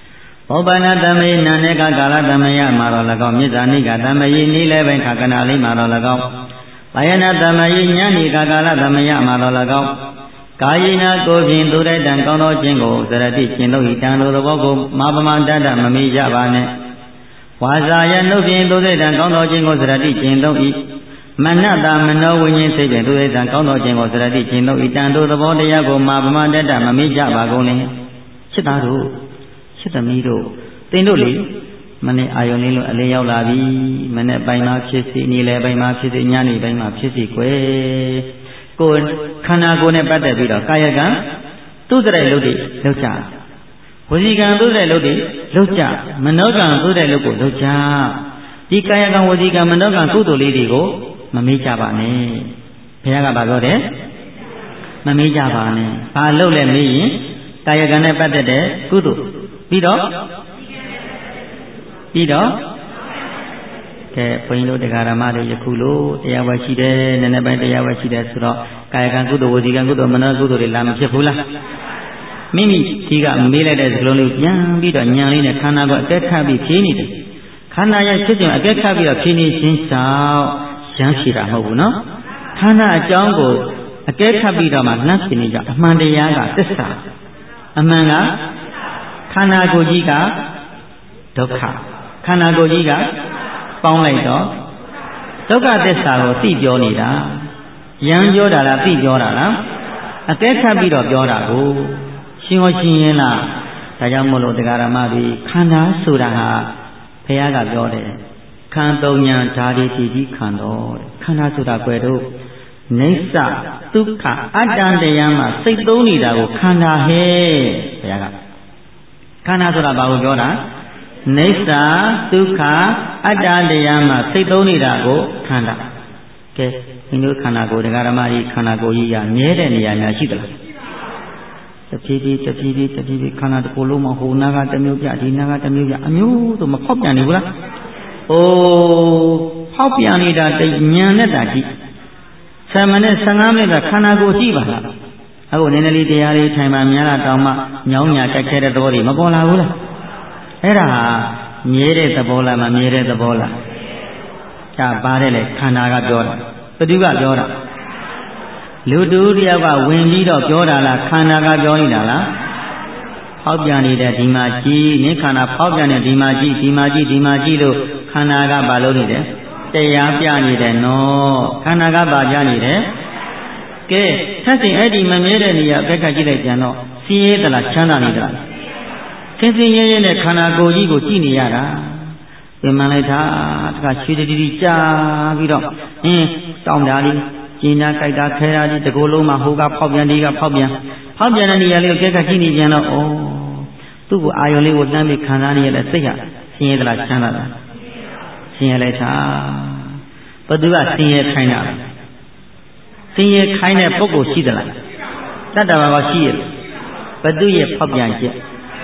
ဘောပနာတမေနန္ဒေကကာလတမယမှာတော်၎င်းမြစ္ဆာနိကတမယေနိလည်းပိုင်းခါကနာလေးမှာတော်၎င်းဘာယနာတမယေညနိကကာလတမယမှာတော်၎င်းကာယနာကိုဖြင့်သူရတံကောင်းသောခြင်းကိုသရတိကျင့်လို့ဤတန်လိုသဘောကိုမာပမတတ္တမမေ့ကြပါနဲ့ဝါစာယနှုတ်ဖြင့်သူရတံကောင်းသောခြင်းကိုသရတိကျင့်လို့ဤမနတမနောဝိညာဉ်စိတ်ဖြင့်သူရတံကောင်းသောခြင်းကိုသရတိကျင့်လို့ဤတန်လိုသဘောတရားကိုမာပမတတ္တမမေ့ကြပါကုန်လေချစ်သားတို့ချစ်သမီးတို့သင်တို့လေမနေ့အာယုန်လေးလို့အလေးရောက်လာပြီမနေ့ပိုင်းမှာဖြစ်စီနေ့လယ်ပိုင်းမှာဖြစ်စီညနေပိုင်းမှာဖြစ်စီကွယ်ကိုယ်ခန္ဓာကိုယ်နဲ့ပတ်သက်ပြီးတော့ကာယကံသူ့တဲ့လုပ်တွေလုပ်ကြဝစီကံသူ့တဲ့လုပ်တွေလုပ်ကြမနောကံသူ့တဲ့လုပ်ကိုလုပ်ကြဒီကာယကံဝစီကံမနောကံကုသိုလ်လေးတွေကိုမမေ့ကြပါနဲ့ဘုရားကပြောတယ်မမေ့ကြပါနဲ့ဘာလုပ်လဲမေးရင်ကာယကံနဲ့ပတ်သက်တဲ့ကုသိုလ်ပြီးတော့ကဲဘုန်းကြီးတို့တရားဓမ္မတွေယခုလိုတရားဝဲရှိတယ်နည်းနည်းပိုင်းတရားဝဲရှိတယ်ဆိုတော့ကာယကံကုသိုလ်ဝစီကံကုသိုလ်မနောကုသိုလ်တွေလာမဖြစ်ဘူးလားမိမိဒီကမေးလိုက်တဲ့စကလုံးလေးပြန်ပြီးတော့ညံလေးနဲ့ခန္ဓာကိုအကဲခတ်ပြီးဖြေးနေတယ်ခန္ဓာရဲ့ဖြစ်စဉ်အကဲခတ်ပြီးတော့ဖြေးနေခြင်းကြောင့်ရမ်းဖြေတာမဟုတ်ဘူးနော်ခန္ဓာအကြောင်းကိုအကဲခတ်ပြီးတော့မှနှံ့ဖြေနေကြအမှန်တရားကသစ္စာအမှန်ကခန္ဓာကိုယ်ကြီးကဒုက္ခခန္ဓာကိုယ်ကြီးကပေါင်းလိုက်တော့ဒုက္ခသစ္စာကိုသိပြောနေတာရမ်းပြောတာလားသိပြောတာလားအကဲခတ်ပြီးတော့ပြောတာကိုရှင်းဟောရှင်းရင်လားဒါကြောင့်မို့လို့တရားဓမ္မတွေခန္ဓာဆိုတာဟာဘုရားကပြောတယ်ခန္တုံညာဓာတိတိကြီးခန္တော်တဲ့ခန္ဓာဆိုတာကွယ်တို့နိစ္စဒုက္ခအတ္တတရားမှာစိတ်သုံးနေတာကိုခန္ဓာဟဲ့ဘုရားကခန္ဓာဆိုတာဘာကိုပြောတာနိစ္စဒုက္ခအတ္တတရားမှာစိတ်သုံးနေတာကိုခန္ဓာကဲဒီလိုခန္ဓာကိုယ်တရားဓမ္မကြီးခန္ဓာကိုယ်ကြီးကမြဲတဲ့နေရာများရှိသလားတဖြည်းဖြည်းခန္ဓာတစ်ခုလုံးမှာဟိုနာကတစ်မျိုးပြဒီနာကတစ်မျိုးပြအမျိုးဆိုမဖောက်ပြန်နေဘူးလားအိုးဖောက်ပြန်နေတာတိတ်ညံနေတာကြည့်10မိနစ်15မိနစ်ခန္ဓာကိုယ်ရှိပါလားအခုနည်းနည်းလေးတရားလေးထိုင်မှများတာတောင်မှညောင်းညာကြက်ခဲတဲ့သဘောတွေမပေါ်လာဘူးလားအဲ့ဒါဟာမြဲတဲ့သဘောလားမမြဲတဲ့သဘောလားဒါပါတယ်လေခန္ဓာကပြောတာဘယ်သူကပြောတာလူတူတယောက်ကဝင်ပြီးတော့ပြောတာလားခန္ဓာကပြောနေတာလားဖောက်ပြန်နေတဲ့ဒီမှာကြည့်နိခန္ဓာဖောက်ပြန်တဲ့ဒီမှာကြည့်လို့ခန္ဓာကဘာလို့နေတယ်တရားပြနေတယ်နော်ခန္ဓာကဘာပြနေတယ်ကဲဆက်စဉ်အဲ့ဒီမမြဲတဲ့နေရာဘက်ကကြည့်လိုက်ကြတော့စင်းရဲသလားချမ်းသာနေသလားစင်းရဲရဲနဲ့ခန္ဓာကိုယ်ကြီးကိုကြည့်နေရတာပြန်မှန်လိုက်တာတခါရွှေတတိကြာပြီးတော့တောင်းတာလေးကျင်းနာကြိုက်တာခဲတာဒီတကူလုံးမှာဟိုကဖောက်ပြန်ဒီကဖောက်ပြန်တဲ့နေရာလေးကိုကြက်ကကြည့်နေပြန်တော့သူ့ကိုအာယုံလေးကိုလှမ်းပြီးခံစားနေရတဲ့စိတ်ဟာဆင်းရဲသလားချမ်းသာလားဆင်းရဲလိုက်တာဘယ်သူကဆင်းရဲခိုင်းတာလဲဆင်းရဲခိုင်းတဲ့ပုဂ္ဂိုလ်ရှိသလားတတ္တဝါကရှိရဘယ်သူရဲ့ဖောက်ပြန်ချက်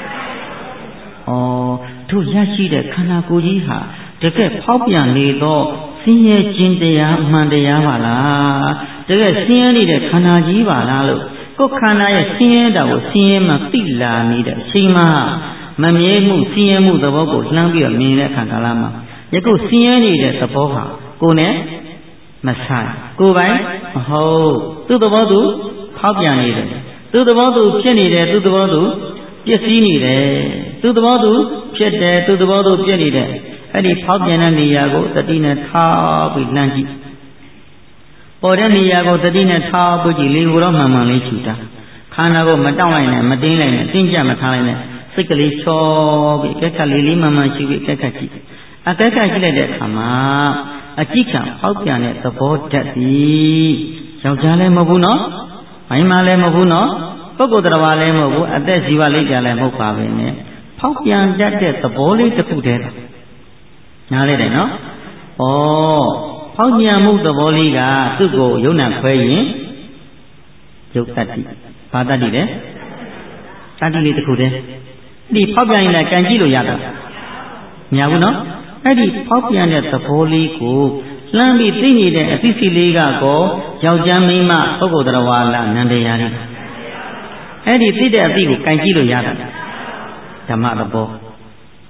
တို့ရရှိတဲ့ခန္ဓာကိုယ်ကြီးဟာတကယ်ဖောက်ပြန်နေတော့ဆင်းရဲခြင်းတရားအမှန်တရားပါလားတကယ်ဆင်းရဲနေတဲ့ခန္ဓာကြီးပါလားလို့ကိုယ်ခန္ဓာရဲ့ဆင်းရဲတာကိုဆင်းရဲမှသိလာနေတဲ့အချိန်မှာမမြဲမှုဆင်းရဲမှုသဘောကိုလှမ်းပြီးတော့မြင်တဲ့အခါကာလမှာယခုဆင်းရဲနေတဲ့သဘောဟာကိုယ်နဲ့မဆိုင်ကိုယ်ပိုင်မဟုတ်သူ့သဘောသူဖောက်ပြန်နေတယ်သူ့သဘောသူဖြစ်နေတယ်သူ့သဘောသူပျက်စီးနေတယ်သူ့သဘောသူဖြစ်တယ်သူ့သဘောသူပြည့်နေတယ်အဲ့ဒီဖောက်ပြန်တဲ့နေရာကိုတတိနဲ့ထားပြီးလှမ်းကြည့်ပေါ်တဲ့နေရာကိုတတိနဲ့ထားပြီးကြည့်လေကိုတော့မှန်မှန်လေးချူတာခန္ဓာကိုမတောင့်လိုက်နဲ့မတင်းလိုက်နဲ့တင်းကြပ်မထားလိုက်နဲ့စိတ်ကလေးချောပြီးအကဲခတ်လေးမှန်မှန်ရှိပြီးအကဲခတ်ကြည့်အကဲခတ်ကြည့်လိုက်တဲ့အခါမှာအကြည့်ခံဖောက်ပြန်တဲ့သဘောဓာတ်ပြီးယောက်ျားလည်းမဟုတ်ဘူးနော်မိန်းမလည်းမဟုတ်ဘူးနော်ပုဂ္ဂိုလ်တရားလည်းမဟုတ်ဘူးအသက်ဇီဝလိပ်ကြလည်းမဟုတ်ပါပဲနဲ့ဖောက်ပြန်တတ်တဲ့သဘောလေးတစ်ခုတည်းနားလဲတယ်နော်ဖောက်ပြန်မှုသဘောလေးကသူ့ကိုယုံနာခွဲရင်ယုတ်တတ္တိဘာတတ္တိလဲတတ္တိလေးတစ်ခုတည်းဒီဖောက်ပြန်ရင်လည်းကြံကြည့်လို့ရတာမရဘူးနော်အဲ့ဒီဖောက်ပြန်တဲ့သဘောလေးကိုလှမ်းပြီးသိနေတဲ့အသိစိလေးကကောယောက်ျားမိန်းမပုဂ္ဂိုလ်တော်ဝါလာနန္တရားလေးအဲ့ဒီသိတဲ့အသိကိုကြံကြည့်လို့ရတာဓမ္မသဘော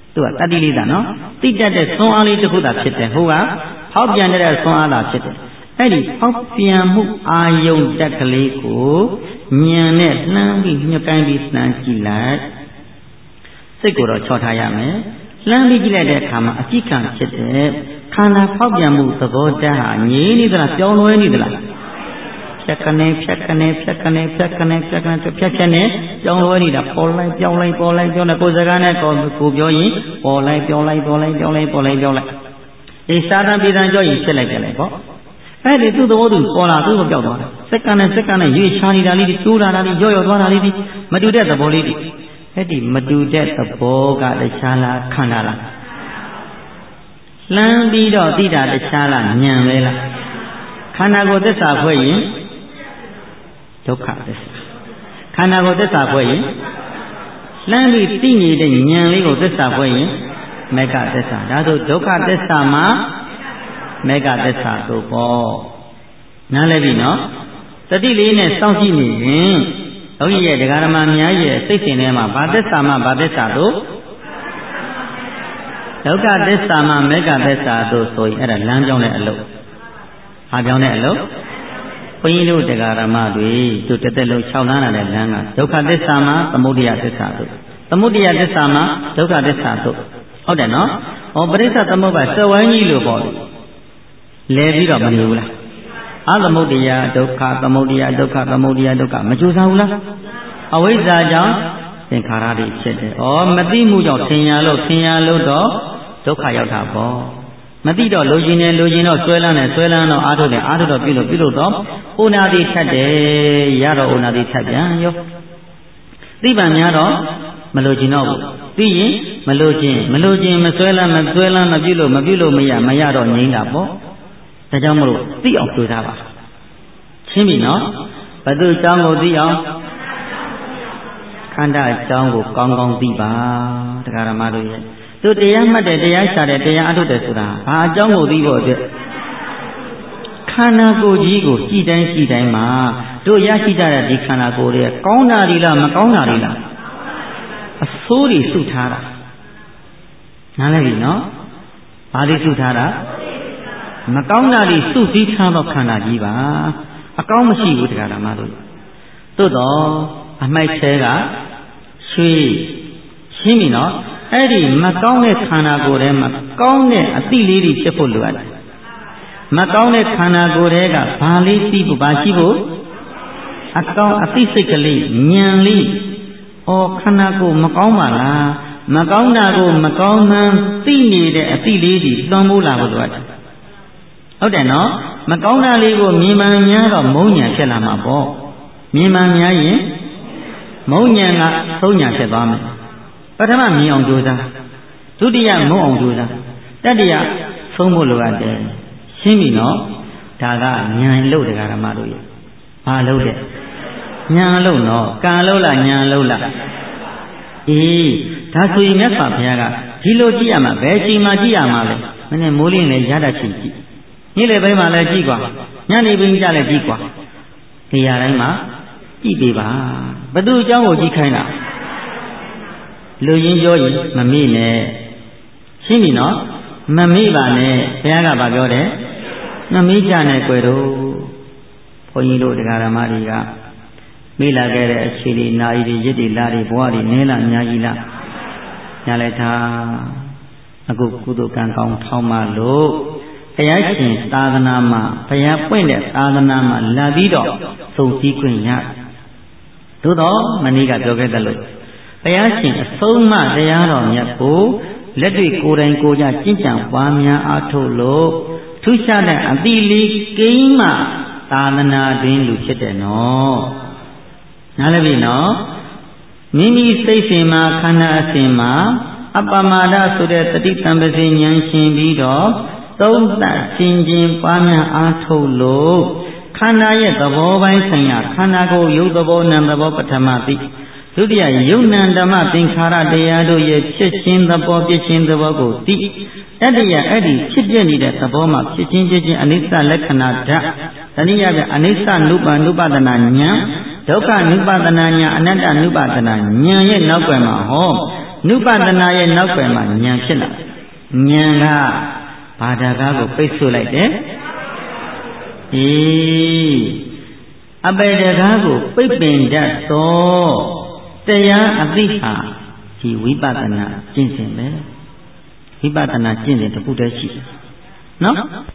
သူကတတိလေးတာနော်သိတတ်တဲ့ဆွမ်းအားလေးတစ်ခုသာဖြစ်တယ်ဟိုကဖောက်ပြန်တဲ့ဆွမ်းအားသာဖြစ်တယ်အဲ့ဒီဖောက်ပြန်မှုအာယုံတက်ကလေးကိုဉာဏ်နဲ့နှမ်းပြီးညှက်ကိုင်းပြီးနှမ်းကြည့်လိုက်စိတ်ကိုတော့ချော့ထားရမယ်လှမ်းပြီးကြည့်လိုက်တဲ့အခါမှာအကြည့်ခံဖြစ်တဲ့ခန္ဓာဖောက်ပြန်မှုသဘောတည်းဟာငြိမ်းနေသလားပြောင်းလဲနေသလားဖြတ်ကနေဖြတ်ကနေဖြတ်ကနေဖြတ်ကနေဖြတ်ကနေဖြတ်ချက်နဲ့ပြောင်းလဲနေတာပေါ်လိုက်ပြောင်းလိုက်ပေါ်လိုက်ပြောင်းလိုက်ကိုယ်စကားနဲ့ကိုပြောရင်ပေါ်လိုက်ပြောင်းလိုက်ပေါ်လိုက်ပြောင်းလိုက်ပေါ်လိုက်ပြောင်းလိုက်အေးစာတန်ပြည်တန်ကြောရင်ဖြစ်လိုက်ကြတယ်ပေါ့အဲ့ဒီသူ့သဘောသူပေါ်လာသူ့ကိုပြောက်သွားတယ်စက္ကန့်နဲ့ရွေ့ချနေတာလေးတွေတိုးလာတာလေးရော့သွားတာလေးတွေမတူတဲ့သဘောလေးတွေအဲ့ဒီမတူတဲ့သဘောကတခြားလားခန္ဓာလားလှမ်းပြီးတော့သိတာတခြားလားဉာဏ်ပဲလားခန္ဓာကိုယ်သစ္စာဖွဲ့ရင်ဒုက္ခသစ္စာခန္ဓာကိုယ်သစ္စာဖွဲ့ရင်လှမ်းပြီးသိနေတဲ့ဉာဏ်လေးကိုသစ္စာဖွဲ့ရင်မေဃသစ္စာဒါဆိုဒုက္ခသစ္စာမှာမေဃသစ္စာတို့ပေါ့နားလည်ပြီနော်တတိလေးနဲ့စောင့်ကြည့်နေရင်ဘုန်းကြီးရဲ့ဒကာဓမ္မများရဲ့စိတ်စဉ်ထဲမှာဘာသစ္စာမှဘာသစ္စာတို့ဒုက္ခသစ္စာမှမေဃသစ္စာတို့ဆိုရင်အဲ့ဒါလမ်းပြောင်းတဲ့အလုပ်ဟာပြောင်းတဲ့အလုပ်ဘုန်းကြီးတို့ဒကာဓမ္မတွေတို့တစ်သက်လုံး၆လမ်းလာတဲ့လမ်းကဒုက္ခသစ္စာမှသမုဒယသစ္စာတို့သမုဒယသစ္စာမှဒုက္ခသစ္စာတို့ဟုတ်တယ်နော်ဟောပရိစ္ဆသမုပ္ပါစဝိုင်းကြီးလို့ပေါ့လဲပြီးတော့မနေဘူးလားအသမုဒယဒုက္ခသမုဒယဒုက္ခသမုဒယဒုက္ခမကြိုးစားဘူးလားအဝိဇ္ဇာကြောင့်သင်္ခါရတွေဖြစ်တယ်ဩမသိမှုကြောင့်ထင်ရလို့တော့ဒုက္ခရောက်တာပေါ့မသိတော့လိုချင်တော့ဆွဲလန်းတော့အားထုတ်တော့ပြုလို့တော့ဩနာတိထက်တယ်ရတော့ဩနာတိထက်ပြန်ရောသိပံများတော့မလိုချင်တော့ဘူးသိရင်မလိုချင်မဆွဲလန်းမပြုလို့မရတော့ငြိမ်းတာပေါ့ဒါကြောင့်မလို့သိအောင်ကြိုးစားပါရှင်းပြီနော်ဘယ်သူအကြောင်းကိုသိအောင်ခန္ဓာအကြောင်းကိုကောင်းကောင်းသိပါတရားဓမ္မတို့ရဲ့သူတရားမှတ်တယ်တရားရှာတယ်တရားအထုတ်တယ်ဆိုတာဘာအကြောင်းကိုသိဖို့အတွက်ခန္ဓာကိုယ်ကြီးကိုကြည်တိုင်းမှာတို့ရရှိကြတဲ့ဒီခန္ဓာကိုယ်ရဲ့ကောင်းတာတွေလားမကောင်းတာတွေလားအဆိုးတွေစုထားတာနားလည်ပြီနော်ဘာတွေစုထားတာမကောင်းတာတွေစုစည်းထားသောခန္ဓာကြီးပါအကောင်းမရှိဘူးတရားဓမ္မတို့သို့တော့အမိုက်သေးကရွှေရှင်းပြီနော်အဲ့ဒီမကောင်းတဲ့ခန္ဓာကိုယ်ထဲမှာကောင်းတဲ့အသိလေးတွေဖြစ်ဖို့လိုအပ်တယ်မကောင်းတဲ့ခန္ဓာကိုယ်ထဲကဘာလေးသိဖို့ဘာရှိဖို့အကောင်းအသိစိတ်ကလေးဉာဏ်လေးဩခန္ဓာကိုယ်မကောင်းပါလားမကောင်းတာကိုမကောင်းမှန်းသိနေတဲ့အသိလေးတွေလွှမ်းမိုးလာဖို့လိုအပ်တယ်ဟုတ်တယ်နော်မကောင်းတာလေးကိုမြင်မှန်များတော့မုန်းညာဖြစ်လာမှာပေါ့မြင်မှန်များရင်မုန်းညာကသုံးညာဖြစ်သွားမယ်ပထမမြင်အောင်ကြိုးစားဒုတိယမုန်းအောင်ကြိုးစားတတိယဆုံးဖို့လိုအပ်တယ်ရှင်းပြီနော်ဒါကဉာဏ်လို့တရားဓမ္မတို့ရဲ့ဘာလို့လဲဉာဏ်လို့နော်ကံလို့လားဉာဏ်လို့လားအေးဒါဆိုရင်မြတ်စွာဘုရားကဒီလိုကြည့်ရမှာဘယ်ချိန်မှကြည့်ရမှာလဲမနေ့မိုးလင်းလည်းရတတ်ချင်ကြည့်နေ့လေပိုင်းမှာလည်းကြည့်ကွာညနေပိုင်းကျလည်းကြည့်ကွာနေရာတိုင်းမှာကြည့်ပေးပါဘသူအကြောင်းကိုကြည့်ခိုင်းတာလူရင်းပြောရင်မမေ့နဲ့ရှင်းပြီနော်မမေ့ပါနဲ့ဘုရားကဗာပြောတယ်မမေ့ကြနဲ့ကွယ်တို့ဘုန်းကြီးတို့တရားဓမ္မတွေကမေ့လာခဲ့တဲ့အခြေလေးနာရီတွေရစ်တွေလာတွေဘဝတွေနည်းလားအများကြီးလားညာလဲထားအခုကုသိုလ်ကံကောင်းထောင်းမှလို့ဘုရားရှင်သာသနာမှာဘုရားပွင့်တဲ့သာသနာမှာလာပြီးတော့စုံစည်းခွင့်ရသို့တော့မနေ့ကပြောခဲ့သလိုဘုရားရှင်အဆုံးအမတရားတော်မြတ်ကိုလက်တွေ့ကိုယ်တိုင်ကိုယ်ကြကျင့်ကြံပွားများအားထုတ်လို့ထူးခြားတဲ့အတိလေးကိန်းမှသာသနာတွင်လူဖြစ်တယ်နော်နားလည်ပြီနော်မိမိစိတ်စဉ်မှာခန္ဓာအစဉ်မှာအပမာဒဆိုတဲ့တတိတံပစေဉာဏ်ရှင်ပြီးတော့သုံးသပ်ရှင်းခြင်းပွားများအားထုတ်လို့ခန္ဓာရဲ့သဘောပိုင်းဆိုင်ရာခန္ဓာကိုယ်ရုပ်သဘောနာမ်သဘောပထမသိဒုတိယယုံနံဓမ္မသင်္ခါရတရားတို့ရဲ့ဖြစ်ခြင်းသဘောပြခြင်းသဘောကိုသိတတိယအဲ့ဒီဖြစ်ပြနေတဲ့သဘောမှာဖြစ်ခြင်းအနိစ္စလက္ခဏာဓာတ်တနည်းအားဖြင့်အနိစ္စနုပဒနာဉာဏ်ဒုက္ခနုပဒနာဉာဏ်အနတ္တနုပဒနာဉာဏ်ရဲ့နောက်ွယ်မှာဟောနုပဒနာရဲ့နောက်ပဲမှာဉာဏ်ဖြစ်လာဉာဏ်ကဘာသာကားကိုပိတ်ဆို့လိုက်တယ်အပေတကားကိုပိတ်ပင်တတ်သောတရားအသိဟာဒီဝိပဿနာကျင့်စဉ်ပဲဝိပဿနာကျင့်စဉ်တစ်ခုတည်းရှိတယ်နော်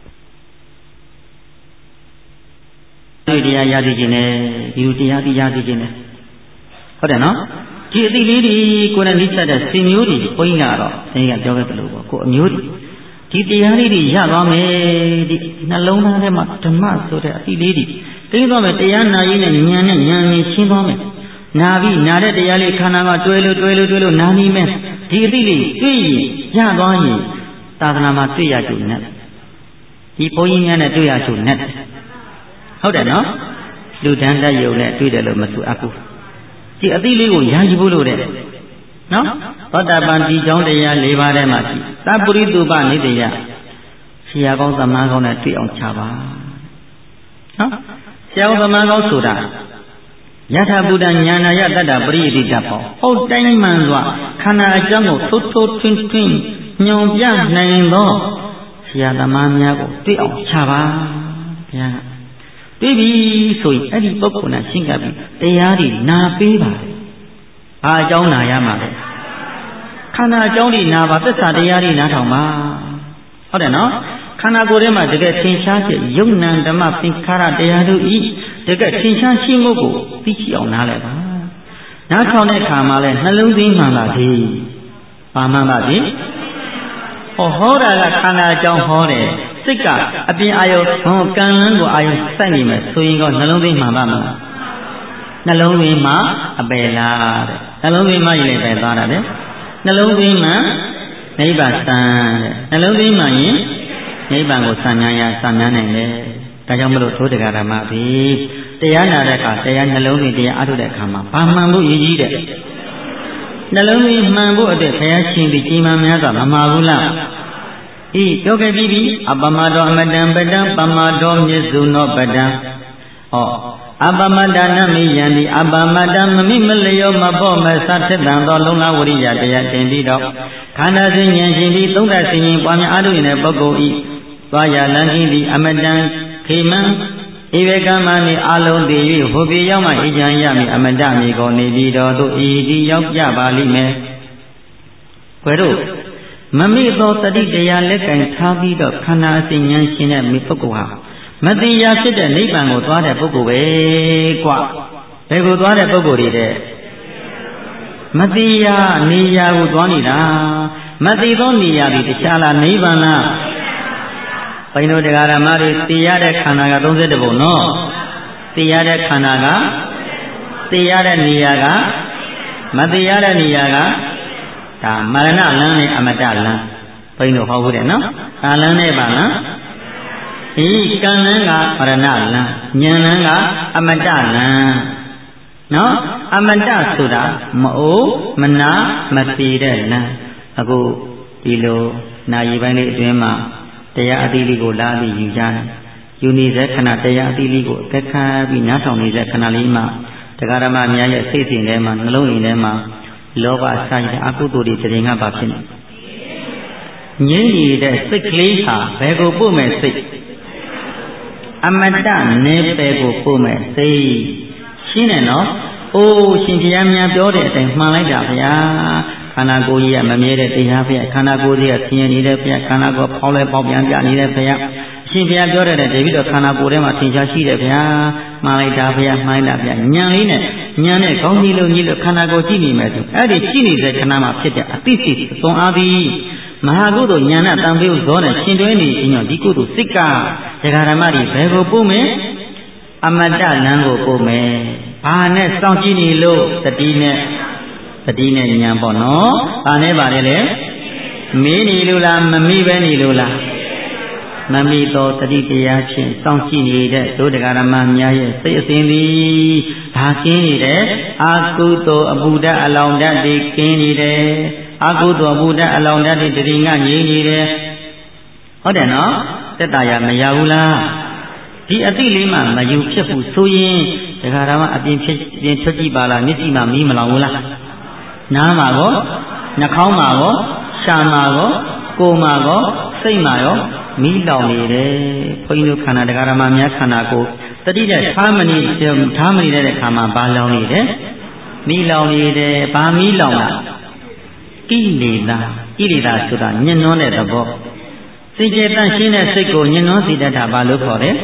ဒီတရားရသိခြင်းနဲ့ဒီလိုတရားသိရသိခြင်းနဲ့ဟုတ်တယ်နော်ဒီအသိလေးတွေကိုယ်နဲ့နှိစက်တဲ့စင်မျိုးတွေဘုန်းကြီးကတော့ဆင်းရဲပြောခဲ့တယ်လို့ပေါ့ကိုအမျိုးဒီတရားလေးတွေရသွားမယ်ဒီနှလုံးသားထဲမှာဓမ္မဆိုတဲ့အသိလေးတွေသိသွားမယ်တရားနာရင်းနဲ့ဉာဏ်နဲ့ဉာဏ်မြင်ရှင်းသွားမယ်နာပြီးနာတဲ့တရားလေးခန္ဓာမှာတွဲလို့နာနေမယ်ဒီအသိလေးတွေ့ရင်ရသွားရင်သာသနာမှာတွေ့ရကြုံနဲ့ဒီဘုန်းကြီးများနဲ့တွေ့ရကြုံနဲ့ဟုတ်တယ်နော်လူတန်းတက်ယုံနဲ့တွေ့တယ်လို့မဆိုအပ်ဘူးဒီအသိလေးကိုရယူဖို့လို့တဲ့နော်သောတာပန်ဒီကြောင်းတရား၄ပါးထဲမှာရှိသပ္ပရိတုပနိတယဆရာကောင်းသမားကောင်းနဲ့တွေ့အောင်ချပါနော်ဆရာကောင်းသမားကောင်းဆိုတာယထာဘုဒ္ဓဉာဏယတတ္တပရိယိတ္တပေါ့ဟုတ်တိုင်းမှန်စွာခန္ဓာအကြောင်းကိုထိုးထွင်းညွန်ပြနိုင်သောဆရာသမားများကိုတွေ့အောင်ချပါဘုရားတွေ့ပြီဆိုရင်အဲ့ဒီပုဂ္ဂိုလ်နဲ့ရှင်းကပ်ပြီးတရားတွေနာပေးပါတယ်။ဘာအကြောင်းနာရမှာလဲ။ခန္ဓာအကြောင်းတွေနာပါသစ္စာတရားတွေနားထောင်ပါ။ဟုတ်တယ်နော်။ခန္ဓာကိုယ်ထဲမှာတကယ်သင်ရှားချက်ယုံ nant ဓမ္မသင်္ခါရတရားတို့ဤတကယ်သင်ရှားရှိမှုကိုသိချအောင်နားလဲပါ။နားထောင်တဲ့အခါမှာလဲနှလုံးသွင်းမှန်ပါသည်။ဘာမှန်ပါသည်။ဟောတာကခန္ဓာအကြောင်းဟောတယ်။စိတ်ကအပြင်အာယုကံလန်းကိုအာယုစိုက်နေမယ်ဆိုရင်တော့နှလုံးသွင်းမှပါမလားနှလုံးသွင်းမှအပယ်လားတဲ့နှလုံးသွင်းမှရင်လည်းပဲသွားတာတဲ့နှလုံးသွင်းမှနိဗ္ဗာန်စံတဲ့နှလုံးသွင်းမှရင်နိဗ္ဗာန်ကိုစံမြန်းနိုင်တယ်ဒါကြောင့်မလို့သို့တရားဓမ္မပြီတရားနာတဲ့အခါတရားနှလုံးသွင်းတရားအထုတဲ့အခါမှာဘာမှန်ဖို့ရည်ကြီးတဲ့နှလုံးသွင်းမှန်ဖို့အတွက်ဘုရားရှင်ဒီကြီးမှန်များစွာမမှာဘူးလားပြောခဲ့ပြီးပြီအပမတောအမတံပတံပမတောမြစ္စုနောပတံအပမတနမိယံဒီအပမတံမမိမလျောမဖို့မသထက်တံသောလုံလဝရိယတရားတင်ပြီးတော့ခန္ဓာစဉ်ဉာဏ်ရှင်ပြီးသုံးသပ်စဉ်ရင်ပွားများအားထုတ်နေတဲ့ပုဂ္ဂိုလ်ဤသွားရလန်းခြင်းသည်အမတံခေမံဧဝကမနိအလုံးတည်၍ဟိုပြေရောက်မှအေချမ်းရမည်အမတမြေကိုနေပြီးတော့သူဤဒီရောက်ကြပါလိမ့်မယ်ဘယ်တော့မမိသောတတိတရားလက်ကင်ထားပြီးတော့ခန္ဓာအစဉ်ဉာဏ်ရှင်တဲ့မိပုဂ္ဂိုလ်ဟာမတိယာဖြစ်တဲ့နိဗ္ဗာန်ကိုသွားတဲ့ပုဂ္ဂိုလ်ပဲကွာဘယ်ကိုသွားတဲ့ပုဂ္ဂိုလ်တွေတဲ့မတိယာနေရာကိုသွားနေတာမတိသောနေရာဒီတခြားလားနိဗ္ဗာန်လားဘိန်းတို့တရားဓမ္မတွေသိရတဲ့ခန္ဓာက32ပုံနော်သိရတဲ့ခန္ဓာကသိရတဲ့နေရာကမသိရတဲ့နေရာကဒါမရဏလမ်းနဲ့အမတလမ်းဘိန်းတို့ဟောဘူးတဲ့နော်ကာလမ်းနဲ့ပါလားဒီကံလမ်းကမရဏလမ်းဉာဏ်လမ်းကအမတလမ်းနော်အမတဆိုတာမအိုးမနာမသိတဲ့လမ်းအခုဒီလိုနာရီပိုင်းလေးအတွင်းမှာတရားအသီးလေးကိုလာပြီးယူကြတယ်ယူနေတဲ့ခဏတရားအသီးလေးကိုအကက်ခါပြီးနားထောင်နေတဲ့ခဏလေးမှာတရားဓမ္မများရဲ့စိတ်စဉ်ထဲမှာနှလုံးအိမ်ထဲမှာလောဘစာရအကုသိုလ်တွေတရင်ကပါဖြစ်နေငြိမ့်နေတဲ့စိတ်ကလေးဟာဘယ်ကိုပို့မဲ့စိတ်အမတနေပဲကိုပို့မဲ့စိတ်ရှင်းတယ်နော်အိုးရှင်ဘုရားများပြောတဲ့အတိုင်းမှန်လိုက်တာဗျာခန္ဓာကိုယ်ကြီးကမမြဲတဲ့တရားဗျာခန္ဓာကိုယ်ကြီးကဆင်းရဲနေတဲ့ဗျာခန္ဓာကိုယ်ပေါက်လဲပေါက်ပြန်ပြနေတဲ့ဗျာအရှင်ဘုရားပြောတဲ့တည်းပြီးတော့ခန္ဓာကိုယ်ထဲမှာသင်္ချာရှိတယ်ဗျာမှားလိုက်တာဗျာမှိုင်းတာဗျာညံလေးနဲ့ညံနဲ့ကောင်းကြီးလို့ခန္ဓာကိုယ်ကြည့်နေမယ်ဆိုအဲ့ဒီကြည့်နေတဲ့ခဏမှာဖြစ်တဲ့အသိစိတ်သွန်အားသည်မဟာကုသိုလ်ဉာဏ်နဲ့တန်ဖိုးဇောနဲ့ရှင်တွဲနေခြင်းကြောင့်ဒီကုသိုလ်စိတ်ကဒကာဓမ္မတွေဘယ်ကိုပို့မယ်အမတလမ်းကိုပို့မယ်ဘာနဲ့စောင့်ကြည့်နေလို့တတိနဲ့ဉာဏ်ပေါ့နော်ဘာနဲ့ပါလဲလေမေးနေလို့လားမမေးပဲနေလို့လားမမိသောတတိတရားဖြင့်စောင့်ကြည့်နေတဲ့ဒုဒကာရမများရဲ့စိတ်အစဉ်သည်ဘာကင်းနေတယ်အာကုသိုလ်အပုဒ္ဒအလောင်ဓာတ်တွေကင်းနေတယ်အာကုသိုလ်အပုဒ္ဒအလောင်ဓာတ်တွေတတိငြိမ့်နေတယ်ဟုတ်တယ်နော်သက်တာရမရဘူးလားဒီအတိလေးမှမယူဖြစ်ဘူးဆိုရင်ဒကာရမအပြင်ထွက်ကြည့်ပါလားမျက်စိမှမီးမလောင်ဘူးလားနားမှာကောနှာခေါင်းမှာရောရှာမှာရောကိုယ်မှာရောစိတ်မှာရောမိလောင်နေတယ်ဘုန်းကြီးတို့ခန္ဓာတရားဓမ္မများခန္ဓာကိုတတိယထားမနေတဲ့ခါမှာဘာလောင်နေတယ်မိလောင်နေတယ်ဘာမိလောင်တာကိလေသာဆိုတာညှဉ်းနှွမ်းတဲ့သဘောစိတ်ကျေတန့်ရှင်းတဲ့စိတ်ကိုညှဉ်းနှွမ်းစေတတ်တာဘာလို့ခေါ်လဲ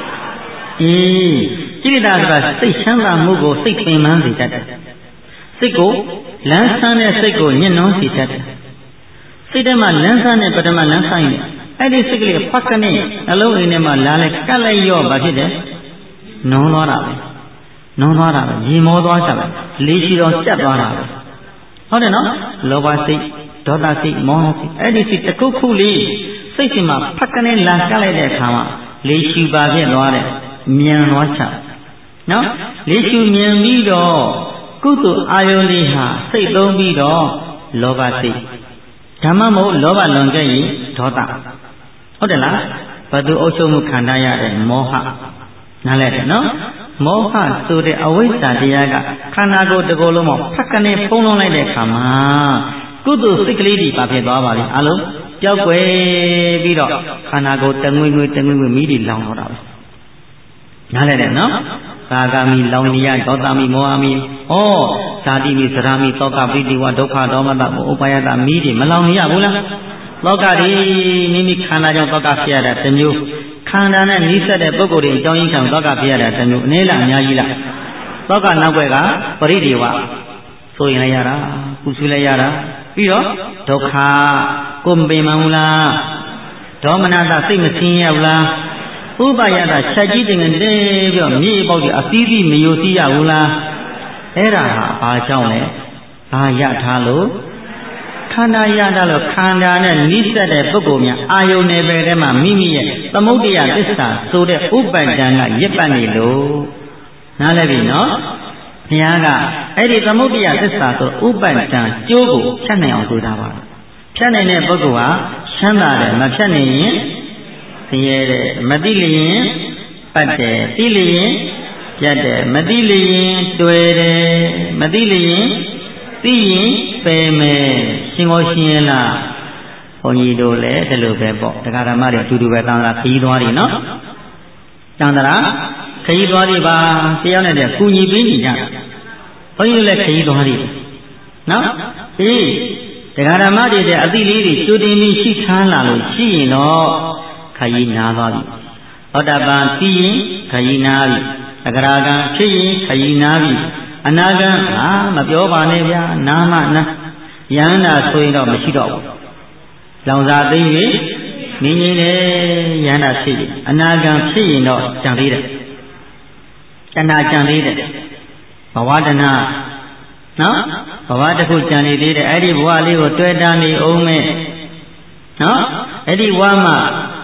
ကိလေသာဆိုတာစိတ်ချမ်းသာမှုကိုစိတ်ပင်ပန်းစေတတ်တယ်စိတ်ကိုလန်းဆန်းတဲ့စိတ်ကိုညှဉ်းနှွမ်းစေတတ်တယ်စိတ်ထဲမှာလန်းဆန်းတဲ့ပထမလန်းဆိုင်တယ်အဲ့ဒီစိတ်ကလေးဖတ်ကနေနှလုံးအိမ်ထဲမှာလာလိုက်ကတ်လိုက်ရောဘာဖြစ်တယ်နုံသွားတာပဲရေမောသွားကြတယ်လေးရှိတော့ကျက်သွားတာပဲဟုတ်တယ်နော်လောဘစိတ်ဒေါသစိတ်မောဟစိတ်အဲ့ဒီစိတ်တစ်ခုခုလေးစိတ်ရှင်မှာဖတ်ကနေလာကတ်လိုက်တဲ့အခါမှာလေးရှိပါဖြစ်သွားတယ်မြန်သွားချနော်လေးရှိမြန်ပြီးတော့ကုသိုလ်အာယုန်လေးဟာစိတ်သုံးပြီးတော့လောဘစိတ်ဓမ္မမို့လောဘလွန်ခဲ့ရင်ဒေါသဟုတ်တယ်လားဘသူအုပ်ချုပ်မှုခံရတဲ့မောဟနားလဲတယ်နော်မောဟဆိုတဲ့အဝိဇ္ဇာတရားကခန္ဓာကိုယ်တစ်ခုလုံးမှာဖက်ကနေဖုံးလွှမ်းလိုက်တဲ့အခါမှာကုသိုလ်စိတ်ကလေးတွေပါဖြစ်သွားပါပြီအလုံးပျောက်ကွယ်ပြီးတော့ခန္ဓာကိုယ်တငွေငွေမိတွေလောင်တော့တာပဲနားလဲတယ်နော်ကာဂမိလောင်လျာဒေါသမိမောဟမိဇာတိမိစရာမိသောကပိတိဝဒုက္ခဒေါမနဥပါယတမိတွေမလောင်ရဘူးလားသောကတွေမိမိခန္ဓာကြောင့်သောကဖြစ်ရတာတစ်မျိုးခန္ဓာနဲ့နှိစက်တဲ့ပုဂ္ဂိုလ်တွေအကြောင်းရင်းခံသောကဖြစ်ရတာတစ်မျိုးအနည်းလားအများကြီးလားသောကနောက်ွယ်ကပရိဒေဝဆိုရင်လည်းရတာကုသလည်းရတာပြီးတော့ဒုက္ခကိုမပင်မဘူးလားဒေါမနတစိတ်မဆင်းရဘူးလားဥပါယတချက်ကြီးတင်နေပြီးတော့မြေပေါက်တွေအသီးသီးမယိုစီးရဘူးလားအဲ့ဒါဟာဘာကြောင့်လဲဘာရထားလို့ခန္ဓာရတာလို့ခန္ဓာနဲ့နှိစက်တဲ့ပုဂ္ဂိုလ်များအာယုန်နယ်ပယ်ထဲမှာမိမိရဲ့သမုဒ္ဒယသစ္စာဆိုတဲ့ဥပ္ပဒံကရစ်ပတ်နေလို့နားလည်ပြီနော်ဘုရားကအဲ့ဒီသမုဒ္ဒယသစ္စာဆိုဥပ္ပဒံကျိုးကိုဖြတ်နိုင်အောင်ဆိုထားပါဖြတ်နိုင်တဲ့ပုဂ္ဂိုလ်ဟာချမ်းသာတယ်မဖြတ်နိုင်ရင်ဆင်းရဲတယ်မသိလျင်ပတ်တယ်သိလျင်ပြတ်တယ်မသိလျင်တွေ့တယ်မသိလျင်သိရင်ပယ်မယ်ရှင်ကိုရှင်ရလားဘုန်းကြီးတို့လည်းဒီလိုပဲပေါ့တရားဓမ္မတွေအတူတူပဲတန်ត្រာခရီးသွားတွေနော်တန်ត្រာခရီးသွားတွေပါတရားနဲ့တည်းကုညီပေးနေကြဘုန်းကြီးတို့လည်းခရီးသွားတွေနော်တရားဓမ္မတွေတဲ့အသိလေးတွေကျူတင်ပြီးရှိထားလာလို့ရှိရင်တော့ခရီးနာသွားပြီသောတပန်ပြီးရင်ခရီးနာပြီအဂရာကံဖြစ်ရင်ခရီးနာပြီအနာဂံမပြောပါနဲ့ဗျာနာမနာယန္တာဆိုရင်တော့မရှိတော့ဘူးလောင်စာသိရင်နေနေတယ်ယန္တာဖြစ်ရင်အနာဂံဖြစ်ရင်တော့ကြံသေးတယ်တဏှာကြံသေးတယ်ဘဝတဏှာနော်ဘဝတစ်ခုကြံနေသေးတယ်အဲ့ဒီဘဝလေးကိုတွေ့တာနေအောင်မဲ့နော်အဲ့ဒီဘဝမှာ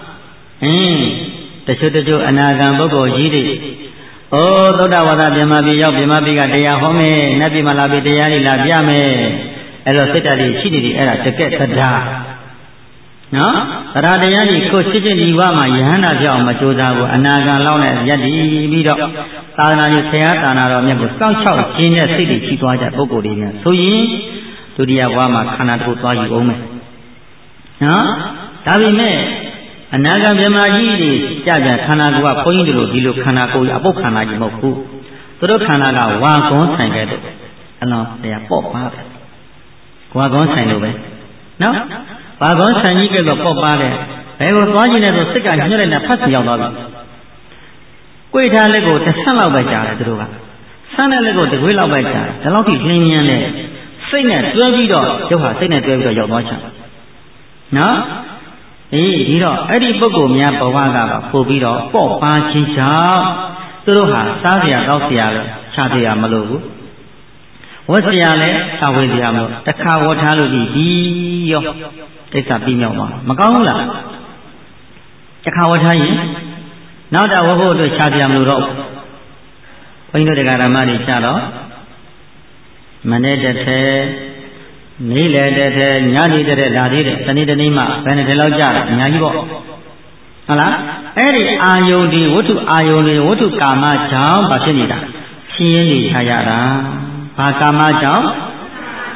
တချို့အနာဂံပုဂ္ဂိုလ်ကြီးတွေသုဒ္ဓဝါဒဗြဟ္မာပြည်ရောက်ဗြဟ္မာပြည်ကတရားဟောမယ်နတ်ပြည်မှာလာပြီးတရားလေးလာပြမယ်အဲ့လိုစိတ်ဓာတ်တွေရှိနေတယ်အဲ့ဒါတကက်သဒ္ဒါနော်သဒ္ဒါတရားတွေကိုစစ်စစ်ဒီဘဝမှာယဟန္တာပြောင်းမကြိုးစားဘူးအနာဂံလောက်နဲ့ယက်တည်ပြီးတော့သာသနာ့ရေးဆရာသာနာတော်မြတ်ကိုစောင့်ရှောက်ခြင်းနဲ့စိတ်တွေရှိသွားကြပုဂ္ဂိုလ်တွေများဆိုရင်ဒုတိယဘဝမှာခန္ဓာတစ်ခုသွားယူအောင်မယ်နော်ဒါပေမဲ့အနာဂံဗြဟ္မာကြီးတွေကြကြခန္ဓာကိုယ်ကဘုန်းကြီးတို့ဒီလိုခန္ဓာကိုယ်အပုတ်ခန္ဓာကြီးမဟုတ်ဘူးသူတို့ခန္ဓာကဝါကွန်ဆိုင်ခဲ့တယ်အလောင်းတရားပေါ့ပါတယ်ဝါကွန်ဆိုင်လို့ပဲနော်ဝါကွန်ဆိုင်ကြီးကတော့ပေါ့ပါတယ်ဘယ်ကိုသွားကြည့်လဲဆိုစိတ်ကညှို့လိုက်တာဖတ်စီရောက်သွားပြီကိုယ်ထားလက်ကိုတစ်ဆန့်လောက်ပဲကြားတယ်သူတို့ကဆန့်တဲ့လက်ကိုတစ်ခွေးလောက်ပဲကြားတယ်ဒါလောက်ထိလင်းမြန်းတယ်စိတ်နဲ့တွဲပြီးတော့ရုပ်ဟာစိတ်နဲ့တွဲပြီးတော့ရောက်သွားချင်နော်ဒီတော့အဲ့ဒီပုဂ္ဂိုလ်များဘဝကပို့ပြီးတော့ပေါ့ပါခြင်းကြောင့်သူတို့ဟာစားစရာတောက်စရာလည်းချပြရမလို့ဘူးဝတ်စရာလည်းသာဝေစရာမလို့တစ်ခါဝတ်ထားလို့ဒီရောကိစ္စပြီးမြောက်မှာမကောင်းဘူးလားတစ်ခါဝတ်ထားရင်နောက်တော့ဝတ်ဖို့အတွက်ချပြမလို့တော့ဘုန်းကြီးတို့တရားဓမ္မတွေကြတော့မနေ့တစ်ထဲနေ့လေတဲ့တဲ့ညနေတဲ့လာသေးတယ်တနေ့တနေ့မှဘယ်နဲ့ဒီလောက်ကြတယ်အများကြီးပေါ့ဟုတ်လားအဲ့ဒီအာယုန်ဒီဝတ္ထုအာယုန်တွေဝတ္ထုကာမကြောင့်ဘာဖြစ်နေတာရှင်းနေချရတာဘာကာမကြောင့်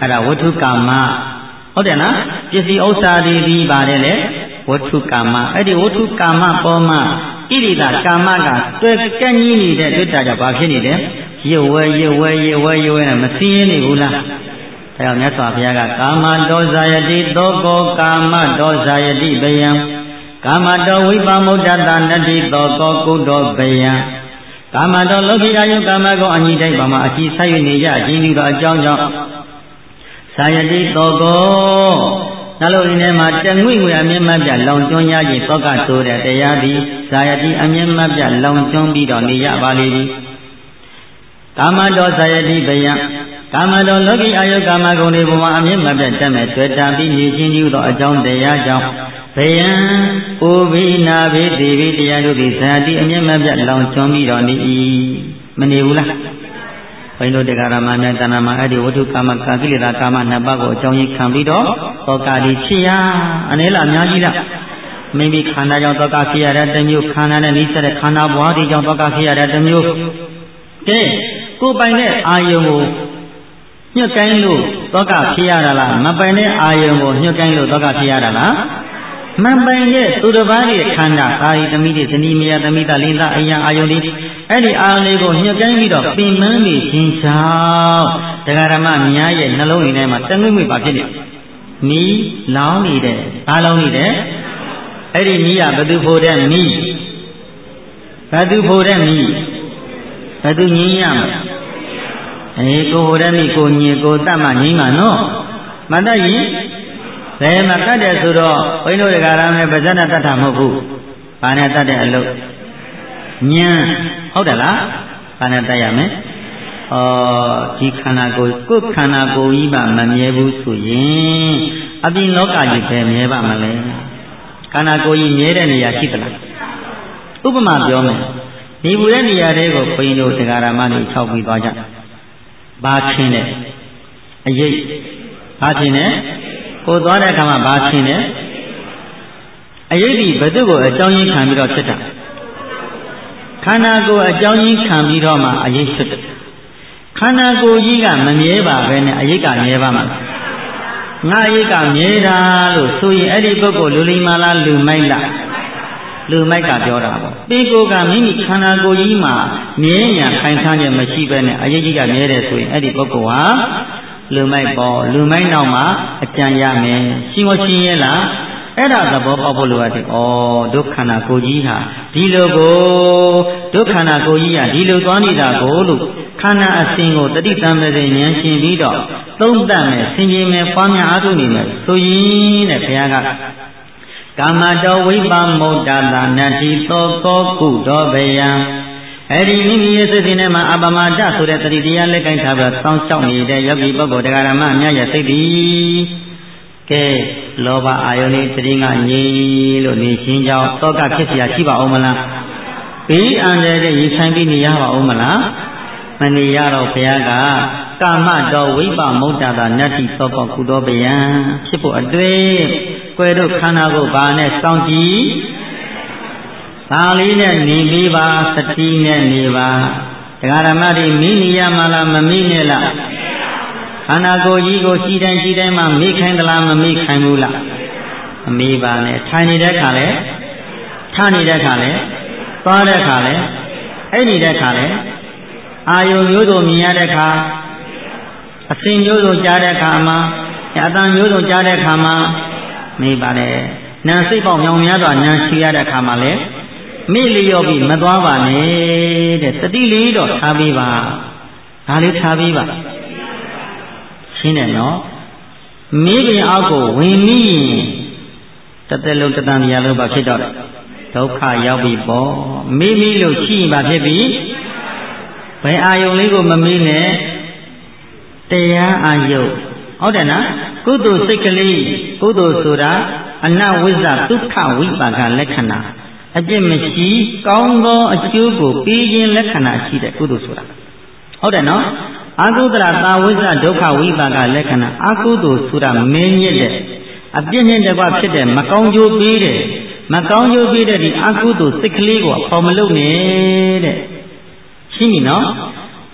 အဲ့ဒါဝတ္ထုကာမဟုတ်တယ်နော်ပစ္စည်းဥစ္စာတွေပြီးပါတယ်လေဝတ္ထုကာမအဲ့ဒီဝတ္ထုကာမပေါ်မှာဣရိတာကာမကတွဲကန့်ကြီးနေတဲ့တွေ့တာကြောင့်ဘာဖြစ်နေလဲရွဝဲနဲ့မစင်းရနေဘူးလားဒါကြောင့်မြတ်စွာဘုရားကကာမဒေါဇာယတိသောကောကာမဒေါဇာယတိဘယံကာမတောဝိပမုဒ္ဒတာနတ္တိသောကောကုတောဘယံကာမတောလောကိအာယုကာမကောအညီတိုင်းပါမှာအကြည့်ဆိုင်နေကြခြင်းဒီသောအကြောင်းကြောင့်ဇာယတိသောကောနှလုံးထဲမှာတငွေ့ငွေအမြင့်မပြလောင်ကျွမ်းရခြင်းသောကဆိုတဲ့တရားသည်ဇာယတိအမြင့်မပြလောင်ကျွမ်းပြီးတော့နေရပါလိမ့်မည်ကာမတောဇာယတိဘယံကာမတောလောကိအာယုကာမဂုဏ်တွေဘဝအမြင့်မပြတ်တတ်မဲ့တွေ့တာပြီးနေခြင်းဒီသောအကြောင်းတရားကြောင့်ဘယံဥပိနာဘိတိဘိတရားတို့သည်ဇာတိအမြင့်မပြတ်လောင်ကျွမ်းပြီးတော့နေ၏မနေဘူးလားဘိန်းတို့တရားဓမ္မများတဏ္ဍာမှာအဲ့ဒီဝတ္ထုကာမကာကိလေသာကာမနှစ်ပါးကိုအကြောင်းကြီးခံပြီးတော့သောကာတိဖြစ်ရအနေလားအများကြီးလားမိမိခန္ဓာကြောင့်သောကာဖြစ်ရတဲ့တစ်မျိုးခန္ဓာနဲ့နှိစတဲ့ခန္ဓာဘဝဒီကြောင့်သောကာဖြစ်ရတဲ့တစ်မျိုးကဲကိုယ်ပိုင်တဲ့အာယုံကိုညှက်ကိုင်းလို့သောကဖြစ်ရတာလားမပိုင်တဲ့အာယုံကိုညှက်ကိုင်းလို့သောကဖြစ်ရတာလားမပိုင်တဲ့သူတစ်ပါးရဲ့ခန္ဓာအာယသမီးတွေဇနီးမယားသမီးသားလင်းသားအယံအာယုံတွေအဲ့ဒီအာယုံလေးကိုညှက်ကိုင်းပြီးတော့ပင်ပန်းနေခြင်းကြောင့်တရားဓမ္မများရဲ့နှလုံးထဲမှာတငွေ့ငွေ့ပါဖြစ်နေမီးလောင်းနေတယ်ဘာလောင်းနေတယ်အဲ့ဒီမီးကဘသူဖို့တဲ့မီးဘသူဖို့တဲ့မီးဘသူငြင်းရမလဲကိုဟိုတဲ့မိကိုညင်ကိုတတ်မှငြိမ်းမှာနော်မတတ်ရင်ဘယ်မှာတတ်တယ်ဆိုတော့ဘိန်းတို့တရားရမယ်ပါဇဏတတ်တာမဟုတ်ဘူးဘာနဲ့တတ်တဲ့အလုပ်ညံဟုတ်တယ်လားဘာနဲ့တတ်ရမလဲဒီခန္ဓာကိုယ်ကိုယ်ခန္ဓာကိုယ်ကြီးမှမမြဲဘူးဆိုရင်အပြင်လောကကြီးပဲမြဲပါမလဲခန္ဓာကိုယ်ကြီးမြဲတဲ့နေရာရှိသလားဥပမာပြောမယ်ဒီဘူးတဲ့နေရာတွေကိုဘိန်းတို့တရားရမတွေ၆ပြီးသွားကြဘာချင်းနဲ့အရေးဘာချင်းနဲ့ကိုသွားတဲ့အခါမှာဘာချင်းနဲ့အရေးဒီဘယ်သူ့ကိုအကြောင်းရင်းခံပြီးတော့ဖြစ်တာခန္ဓာကိုယ်အကြောင်းရင်းခံပြီးတော့မှအရေးဖြစ်တယ်ခန္ဓာကိုယ်ကြီးကမမြဲပါပဲနဲ့အရေးကမြဲပါမှာငါအရေးကမြဲတာလို့ဆိုရင်အဲ့ဒီပုဂ္ဂိုလ်လူလိမ္မာလားလူမိုက်လားလူမိုက်ကပြောတာပေါ့ပေကိုကမိမိခန္ဓာကိုယ်ကြီးမှာမြဲညာခိုင်ခန့်ခြင်းမရှိဘဲနဲ့အရေးကြီးကမြဲတယ်ဆိုရင်အဲ့ဒီပုဂ္ဂိုလ်ဟာလူမိုက်ပေါ့လူမိုက်နောက်မှာအကြံရမယ်ရှင်းမရှင်းရဲ့လားအဲ့ဒါသဘောပေါက်ဖို့လိုရတယ်ဩဒုက္ခန္ဓာကိုယ်ကြီးဟာဒီလိုကိုဒုက္ခန္ဓာကိုယ်ကြီးဟာဒီလိုသွားနေတာကိုလို့ခန္ဓာအစဉ်ကိုတတိတံပစေဉာဏ်ရှင်ပြီးတော့သုံးသပ်မယ်ဆင်ခြင်မယ်ပွားများအားထုတ်နေမယ်ဆိုရင်တဲ့ဘုရားကကာမတောဝိပမုဒ္ဒတာနတ္တိသောကောကုတောဘယံအဲ့ဒီမိမိရဲ့စိတ်ထဲမှာအပမဒဆိုတဲ့တတိတရားလက်ကင်ထားပြီးစောင့်ရှောက်နေတဲ့ယောဂီပုဂ္ဂိုလ်တရားဓမ္မအများရဲ့စိတ်သည်ကဲလောဘအာယုန်နဲ့တတိငါငြိလို့နေခြင်းကြောင့်သောကဖြစ်เสียရှိပါအောင်မလားဘေးအန္တရာယ်တွေရင်ဆိုင်ပြီးနေရပါအောင်မလားမနေရတော့ဘုရားကကာမတောဝိပမုဒ္ဒတာနတ္တိသောကောကုတောဘယံဖြစ်ဖို့အတွေ့ကွယ်တို့ခန္ဓာကိုဘာနဲ့စောင့်ကြည့်ဒါလေးနဲ့နေပြီးပါသတိနဲ့နေပါတရားဓမ္မတွေမိနေရမှာလားမမိနဲ့လားခန္ဓာကိုယ်ကြီးကိုရှိတိုင်းမှမိခိုင်းသလားမမိခိုင်းဘူးလားမမိပါနဲ့ထိုင်နေတဲ့ခါလဲထားနေတဲ့ခါလဲသွားတဲ့ခါလဲအဲ့နေတဲ့ခါလဲအာယုံမျိုးစုံမြင်ရတဲ့ခါအစဉ်မျိုးစုံကြားတဲ့ခါမှာအတန်မျိုးစုံကြားတဲ့ခါမှာမိပါနဲ့နာစိတ်ပေါက်မြောင်များစွာနာရှိရတဲ့ခါမှာလဲမိလျော့ပြီးမသွားပါနဲ့တဲ့တတိလေးတော့ထားပေးပါဒါလေးထားပေးပါရှင်းတယ်နော်မိပင်အောက်ကိုဝင်မိရင်တသက်လုံးတတန်မြာလုံးပါဖြစ်တော့ဒုက္ခရောက်ပြီပေါ့မိလို့ရှိရင်ပါဖြစ်ပြီဘယ်အာယုံလေးကိုမမိနဲ့တရားအာယုံဟုတ်တယ်နော်ကုသိုလ်စိတ်ကလေးကုသိုလ်ဆိုတာအနဝိဇ္ဇဒုက္ခဝိပါကလက္ခဏာအပြစ်မရှိကောင်းသောအကျိုးကိုပေးခြင်းလက္ခဏာရှိတဲ့ကုသိုလ်ဆိုတာဟုတ်တယ်နော်အကုသလသာဝိဇ္ဇဒုက္ခဝိပါကလက္ခဏာအကုသိုလ်ဆိုတာမင်းမြင့်တဲ့အပြစ်နဲ့တကွဖြစ်တဲ့မကောင်းကျိုးပေးတဲ့မကောင်းကျိုးပေးတဲ့ဒီအကုသိုလ်စိတ်ကလေးကိုအဖော်မလုပ်နဲ့တဲ့ရှင်းပြီနော်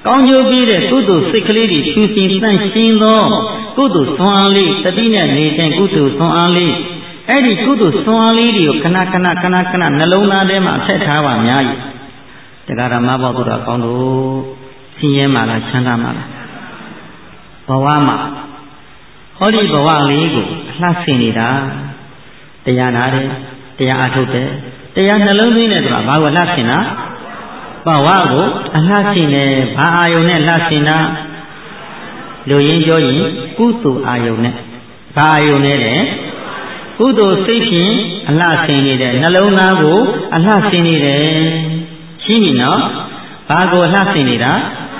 ကောင်းကျိုးပေးတဲ့ကုသိုလ်စိတ်ကလေးတွေဖြူစင်တန့်ရှင်းသောကုသိုလ်ဆွမ်းအားလေးတတိနဲ့နေတဲ့ကုသိုလ်ဆွမ်းအားလေးအဲ့ဒီကုသိုလ်ဆွမ်းအားလေးတွေကိုခဏခဏနှလုံးသားထဲမှာအထက်ထားပါများ၏တရားဓမ္မဘောသူတော်ကောင်းတို့ဆင်းရဲမှလားချမ်းသာမှလားဘဝမှာဟောဒီဘဝလေးကိုအလှဆင်နေတာတရားနာတယ်တရားအထုတ်တယ်တရားနှလုံးသွင်းတယ်ဆိုတာဘာကိုလှဆင်တာဘဝကိုအလှဆင်တယ်ဘာအာယုန်နဲ့လှဆင်တာလူရင်းပြောရင်ကုသိုလ်အာယုန်နဲ့ဘာအာယုန်နဲ့လဲကုသိုလ်စိတ်ဖြင့်အလှဆင်နေတဲ့နှလုံးသားကိုအလှဆင်နေတယ်ရှင်းပြီနော်ဘာကိုအလှဆင်နေတာ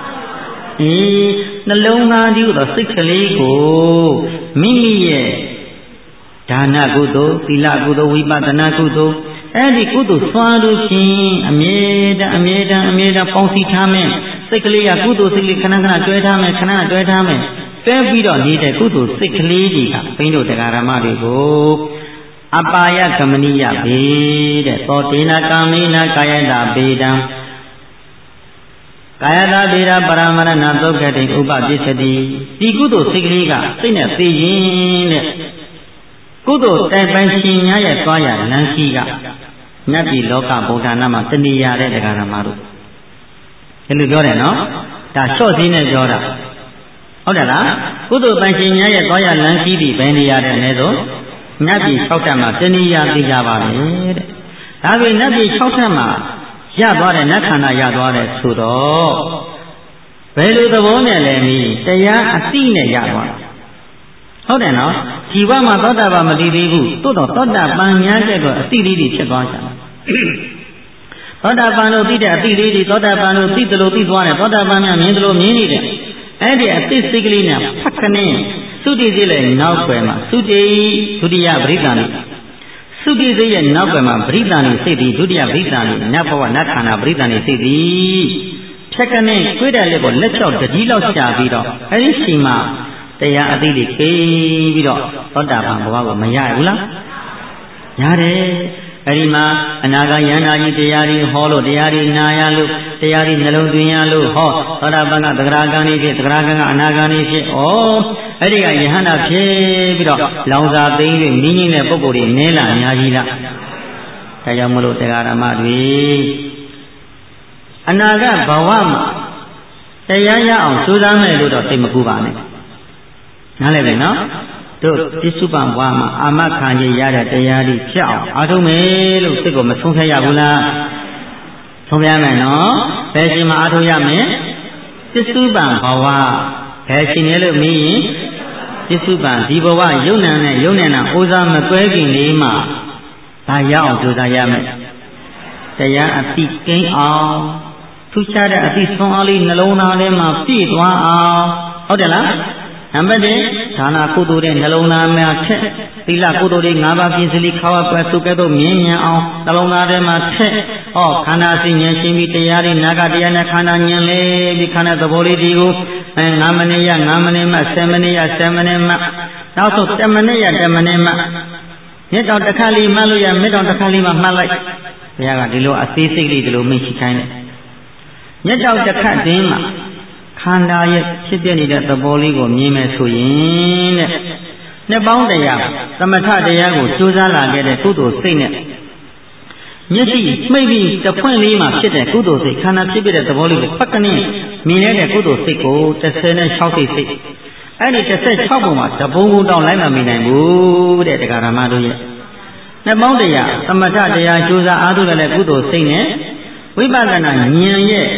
နှလုံးသားဒီတော့စိတ်ကလေးကိုမိမိရဲ့ဒါနကုသိုလ်သီလကုသိုလ်ဝိပဿနာကုသိုလ်အဲ့ဒီကုသိုလ်စွာလို့ချင်းအမြဲတမ်းပေါင်းစည်းထားမယ်စိတ်ကလေးကကုသိုလ်စိတ်ကလေးခဏတွဲထားမယ်တွဲပြီးတော့နေတဲ့ကုသိုလ်စိတ်ကလေးတွေကဘိန်းတို့တရားဓမ္မတွေကိုအပါယကမနိယဘေတဲ့သောတေနကာမေနကာယတာဘေတံကာယတာဘေဒပရမရဏသုက္ကတိဥပပစ္စတိဒီကုသိုလ်စိတ်ကလေးကစိတ်နဲ့သိရင်တဲ့ကုသိုလ်တိုင်ပိုင်ရှင်များရဲ့သွားရလမ်းကြီးကမြတ်ပြည်လောကဗုဒ္ဓနာမှာတဏှာတဲ့တရားဓမ္မတို့ဒီလိုပြောတယ်နော်ဒါလျှော့စည်းနဲ့ပြောတာဟုတ်တယ်လားကုသိုလ်ပိုင်ရှင်များရဲ့သွားရလမ်းကြီးဒီဘယ်နေရာတဲ့လဲဆိုမြတ်ပြည်6ထပ်မှာတဏှာသိကြပါလေတဲ့ဒါပေမဲ့မြတ်ပြည်6ထပ်မှာရသွားတဲ့နတ်ခန္ဓာရသွားတဲ့ဆိုတော့ဘယ်လိုသဘောနဲ့လဲမီးတရားအတိနဲ့ရသွားဟုတ်တယ်နော်ဒီဘမှာသောတာပန်မတည်သေးဘူးတိုးတော့သောတာပန်များတဲ့တော့အတိလေးတွေဖြစ်သွားကြတယ်သောတာပန်တို့သိတဲ့အတိလေးတွေသောတာပန်တို့သိတယ်လို့သိသွားတယ်သောတာပန်များမြင်တယ်လို့မြင်နေတယ်အဲ့ဒီအတိစိတ်ကလေးနဲ့ဖတ်ခနဲ့သုတိစိတ်လည်းနောက်ွယ်မှာသုတိဒုတိယပရိသန္တိသုတိစိတ်ရဲ့နောက်ွယ်မှာပရိသန္တိစိတ်ဒီဒုတိယပရိသန္တိနတ်ဘဝနတ်ခန္ဓာပရိသန္တိစိတ်ဒီဖြက်ကနဲ့ကွေးတဲ့လက်ကိုလက်ချောက်တတိလောက်ရှာပြီးတော့အဲ့ဒီချိန်မှာတရားအသိတွေခေးပြီးတော့သောတာပန်ဘဝကိုမရဘူးလားရတယ်အဲဒီမှာအနာဂတ်ယန္တာကြီးတရားတွေဟောလို့တရားတွေနာရလို့တရားတွေနှလုံးသွင်းရလို့ဟောသောတာပန်ကသဂရကံကြီးဖြစ်သဂရကံကအနာဂတ်ကြီးဖြစ်အဲ့ဒီကယဟန္တာဖြစ်ပြီးတော့လောင်စာသိမ့်၍မိငိမ့်တဲ့ပုဂ္ဂိုလ်တွေနည်းလာအများကြီးလားဒါကြောင့်မလို့တရားဓမ္မတွေအနာဂတ်ဘဝမှာတရားရအောင်ကြိုးစားမယ်လို့တော့သိမကူပါနဲ့နားလည်ပြီနော်တို့ပြစ္ဆုပန်ဘဝမှာအာမခံရရတဲ့တရားတွေဖြစ်အောင်အားထုတ်မယ်လို့စိတ်ကိုမဆုံးဖြတ်ရဘူးလားဆုံးဖြတ်မယ်နော်ဘယ်ချိန်မှာအားထုတ်ရမလဲပြစ္ဆုပန်ဘဝဘယ်ချိန်လဲလို့မေးရင်ပြစ္ဆုပန်ဒီဘဝယုံနာနဲ့ယုံနေတာအိုးစားမကွဲခင်လေးမှာဒါရအောင်ကြိုးစားရမယ်တရားအတိကင်းအောင်ထူးခြားတဲ့အတိဆုံးအားလေးနှလုံးသားထဲမှာပြည့်သွားအောင်ဟုတ်တယ်လားနံပါတ်1ဒါနာကုသိုလ်တဲ့နှလုံးသားများထက်သီလကုသိုလ်တွေ5ပါးပြည့်စည်ခါဝပွဲစုကဲ့သို့မြင်မြန်အောင်နှလုံးသားထဲမှာထက်ခန္ဓာစိဉာဏ်ရှင်းပြီးတရားတွေနာဂတရားနဲ့ခန္ဓာဉာဏ်လေးပြီးခန္ဓာသဘောလေးတွေကို9မိနစ်ရ9မိနစ်မှ10မိနစ်ရ10မိနစ်မှနောက်ဆုံး10မိနစ်ရ10မိနစ်မှမြတ်တော်တစ်ခါလေးမှတ်လို့ရမြတ်တော်တစ်ခါလေးမှမှတ်လိုက်ဘုရားကဒီလိုအသေးစိတ်လေးဒီလိုမိတ်ရှိခိုင်းတယ်မြတ်တော်တစ်ခါတင်းမှာခန္ဓာရဲ့ဖြစ်ပြနေတဲ့သဘောလေးကိုမြင်မယ်ဆိုရင်တဲ့နှစ်ပေါင်းတရားသမထတရားကိုကြိုးစားလာခဲ့တဲ့ကုသိုလ်စိတ်နဲ့မျက်စိမှိတ်ပြီးတဖွင့်လေးမှာဖြစ်တဲ့ကုသိုလ်စိတ်ခန္ဓာဖြစ်ပြတဲ့သဘောလေးကိုဖက်ကနေမြင်တဲ့ကုသိုလ်စိတ်ကို36စိတ်အဲ့ဒီ16ပုံမှာတပုံပုံတောင်လိုက်မမြင်နိုင်ဘူးတဲ့တရားဓမ္မတို့ရဲ့နှစ်ပေါင်းတရားသမထတရားကြိုးစားအားထုတ်တဲ့ကုသိုလ်စိတ်နဲ့ဝိပဿနာဉာဏ်ရဲ့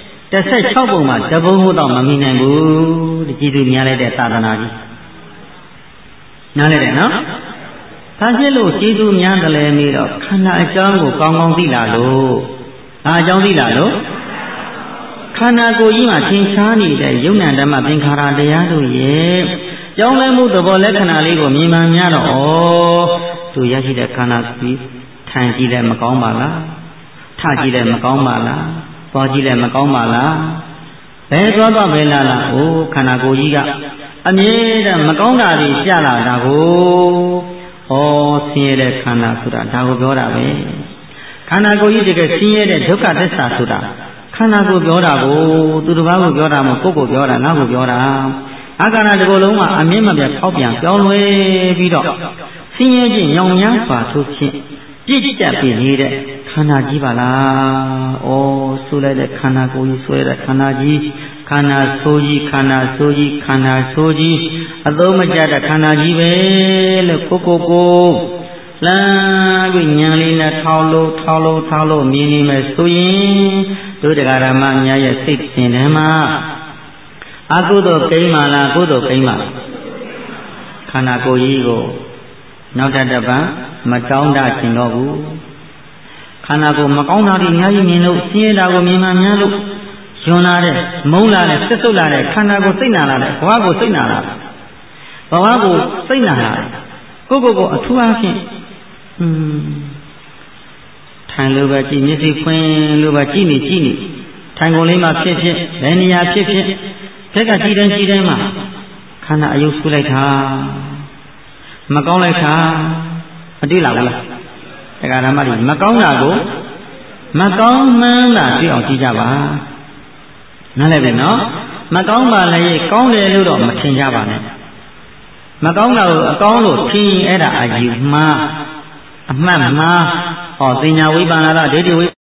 16ပုံမှာတပုံဟုတ်တော့မမြင်နိုင်ဘူးတကြည်သူများလိုက်တဲ့သာသနာကြီးနားလဲတယ်နော်ဒါဖြစ်လို့ကြည်သူများတယ်လဲနေတော့ခန္ဓာအကြောင်းကိုကောင်းကောင်းသိလာလို့ဒါအကြောင်းသိလာလို့ခန္ဓာကိုယ်ကြီးမှာသင်္ချာနေတဲ့ယုံနာဓမ္မသင်္ခါရတရားတို့ရဲ့ကြောင်းလဲမှုသဘောလက္ခဏာလေးကိုမြင်မှများတော့သူရရှိတဲ့ခန္ဓာကြီးထိုင်ကြည့်လည်းမကောင်းပါလားထကြည့်လည်းမကောင်းပါလားသွားကြည့်လည်းမကောင်းပါလားဘယ်သွားတော့ပဲလားခန္ဓာကိုယ်ကြီးကအမြဲတမ်းမကောင်းတာတွေပြလာတာကိုဆင်းရဲတဲ့ခန္ဓာဆိုတာဒါကိုပြောတာပဲခန္ဓာကိုယ်ကြီးတကယ်ဆင်းရဲတဲ့ဒုက္ခသစ္စာဆိုတာခခန္ဓာကိုပြောတာကိုသူတစ်ပါးကိုပြောတာမဟုတ်ကိုယ်ကိုပြောတာငါ့ကိုပြောတာအာကာရတစ်ခုလုံးကအမြင့်မပြတ်ဖောက်ပြန်ပြောင်းလဲပြီးတော့ဆင်းရဲခြင်းညောင်များစွာဆိုဖြင့်ပြည့်ကျက်ပြီးနေတဲ့ခန္ဓာကြီးပါလား။ဩဆိုလိုက်တဲ့ခန္ဓာကိုယ်ကြီးဆွဲတဲ့ခန္ဓာကြီးခန္ဓာဆိုးကြီးခန္ဓာဆိုးကြီးခန္ဓာဆိုးကြီးအသုံးမကျတဲ့ခန္ဓာကြီးပဲလို့ကိုလမ်းပြီးဉာဏ်လေးနဲ့ထောက်လို့မြင်နေမယ်ဆိုရင်တို့တရားဓမ္မများရဲ့စိတ်ရှင်ထဲမှာအကုသိုလ်ကိန်းမှလားကုသိုလ်ကိန်းမှလားခန္ဓာကိုယ်ကြီးကိုနောက်တစ်ပတ်မတောင်းတခြင်းတော့ဘူးခန္ဓာကိုယ်မကောင်းတာတွေအများကြီးမြင်လို့ဆင်းရဲတာကိုမြင်မှများလို့ယွန်းလာတဲ့မုန်းလာတဲ့စစ်ဆုပ်လာတဲ့ခန္ဓာကိုယ်စိတ်နာလာတဲ့ဘဝကိုစိတ်နာလာဘဝကိုစိတ်နာလာကိုအထူးအားဖြင့်ထိုင်လို့ပဲကြည်မျက်စိဖွင့်လို့ပဲကြည်နေထိုင်ကုန်လေးမှာဖြစ်ဘယ်နေရာဖြစ်ဘက်ကကြည်တိုင်းမှာခန္ဓာအယုတ်ဆူလိုက်တာမကောင်းလိုက်တာမတွေ့လာဘူးလားတရားဓမ္မတွေမကောင်းတာကိုမကောင်းမှန်းတာတွေ့အောင်ကြည့်ကြပါနားလည်ပြီနော်မကောင်းပါလေကောင်းတယ်လို့တော့မထင်ကြပါနဲ့မကောင်းတာကိုအကောင်းလို့ထင်ရင်အဲ့ဒါအယူမှားအမှတ်မှားဟောပညာဝိပ္ပန္နဒိဋ္ဌိဝိ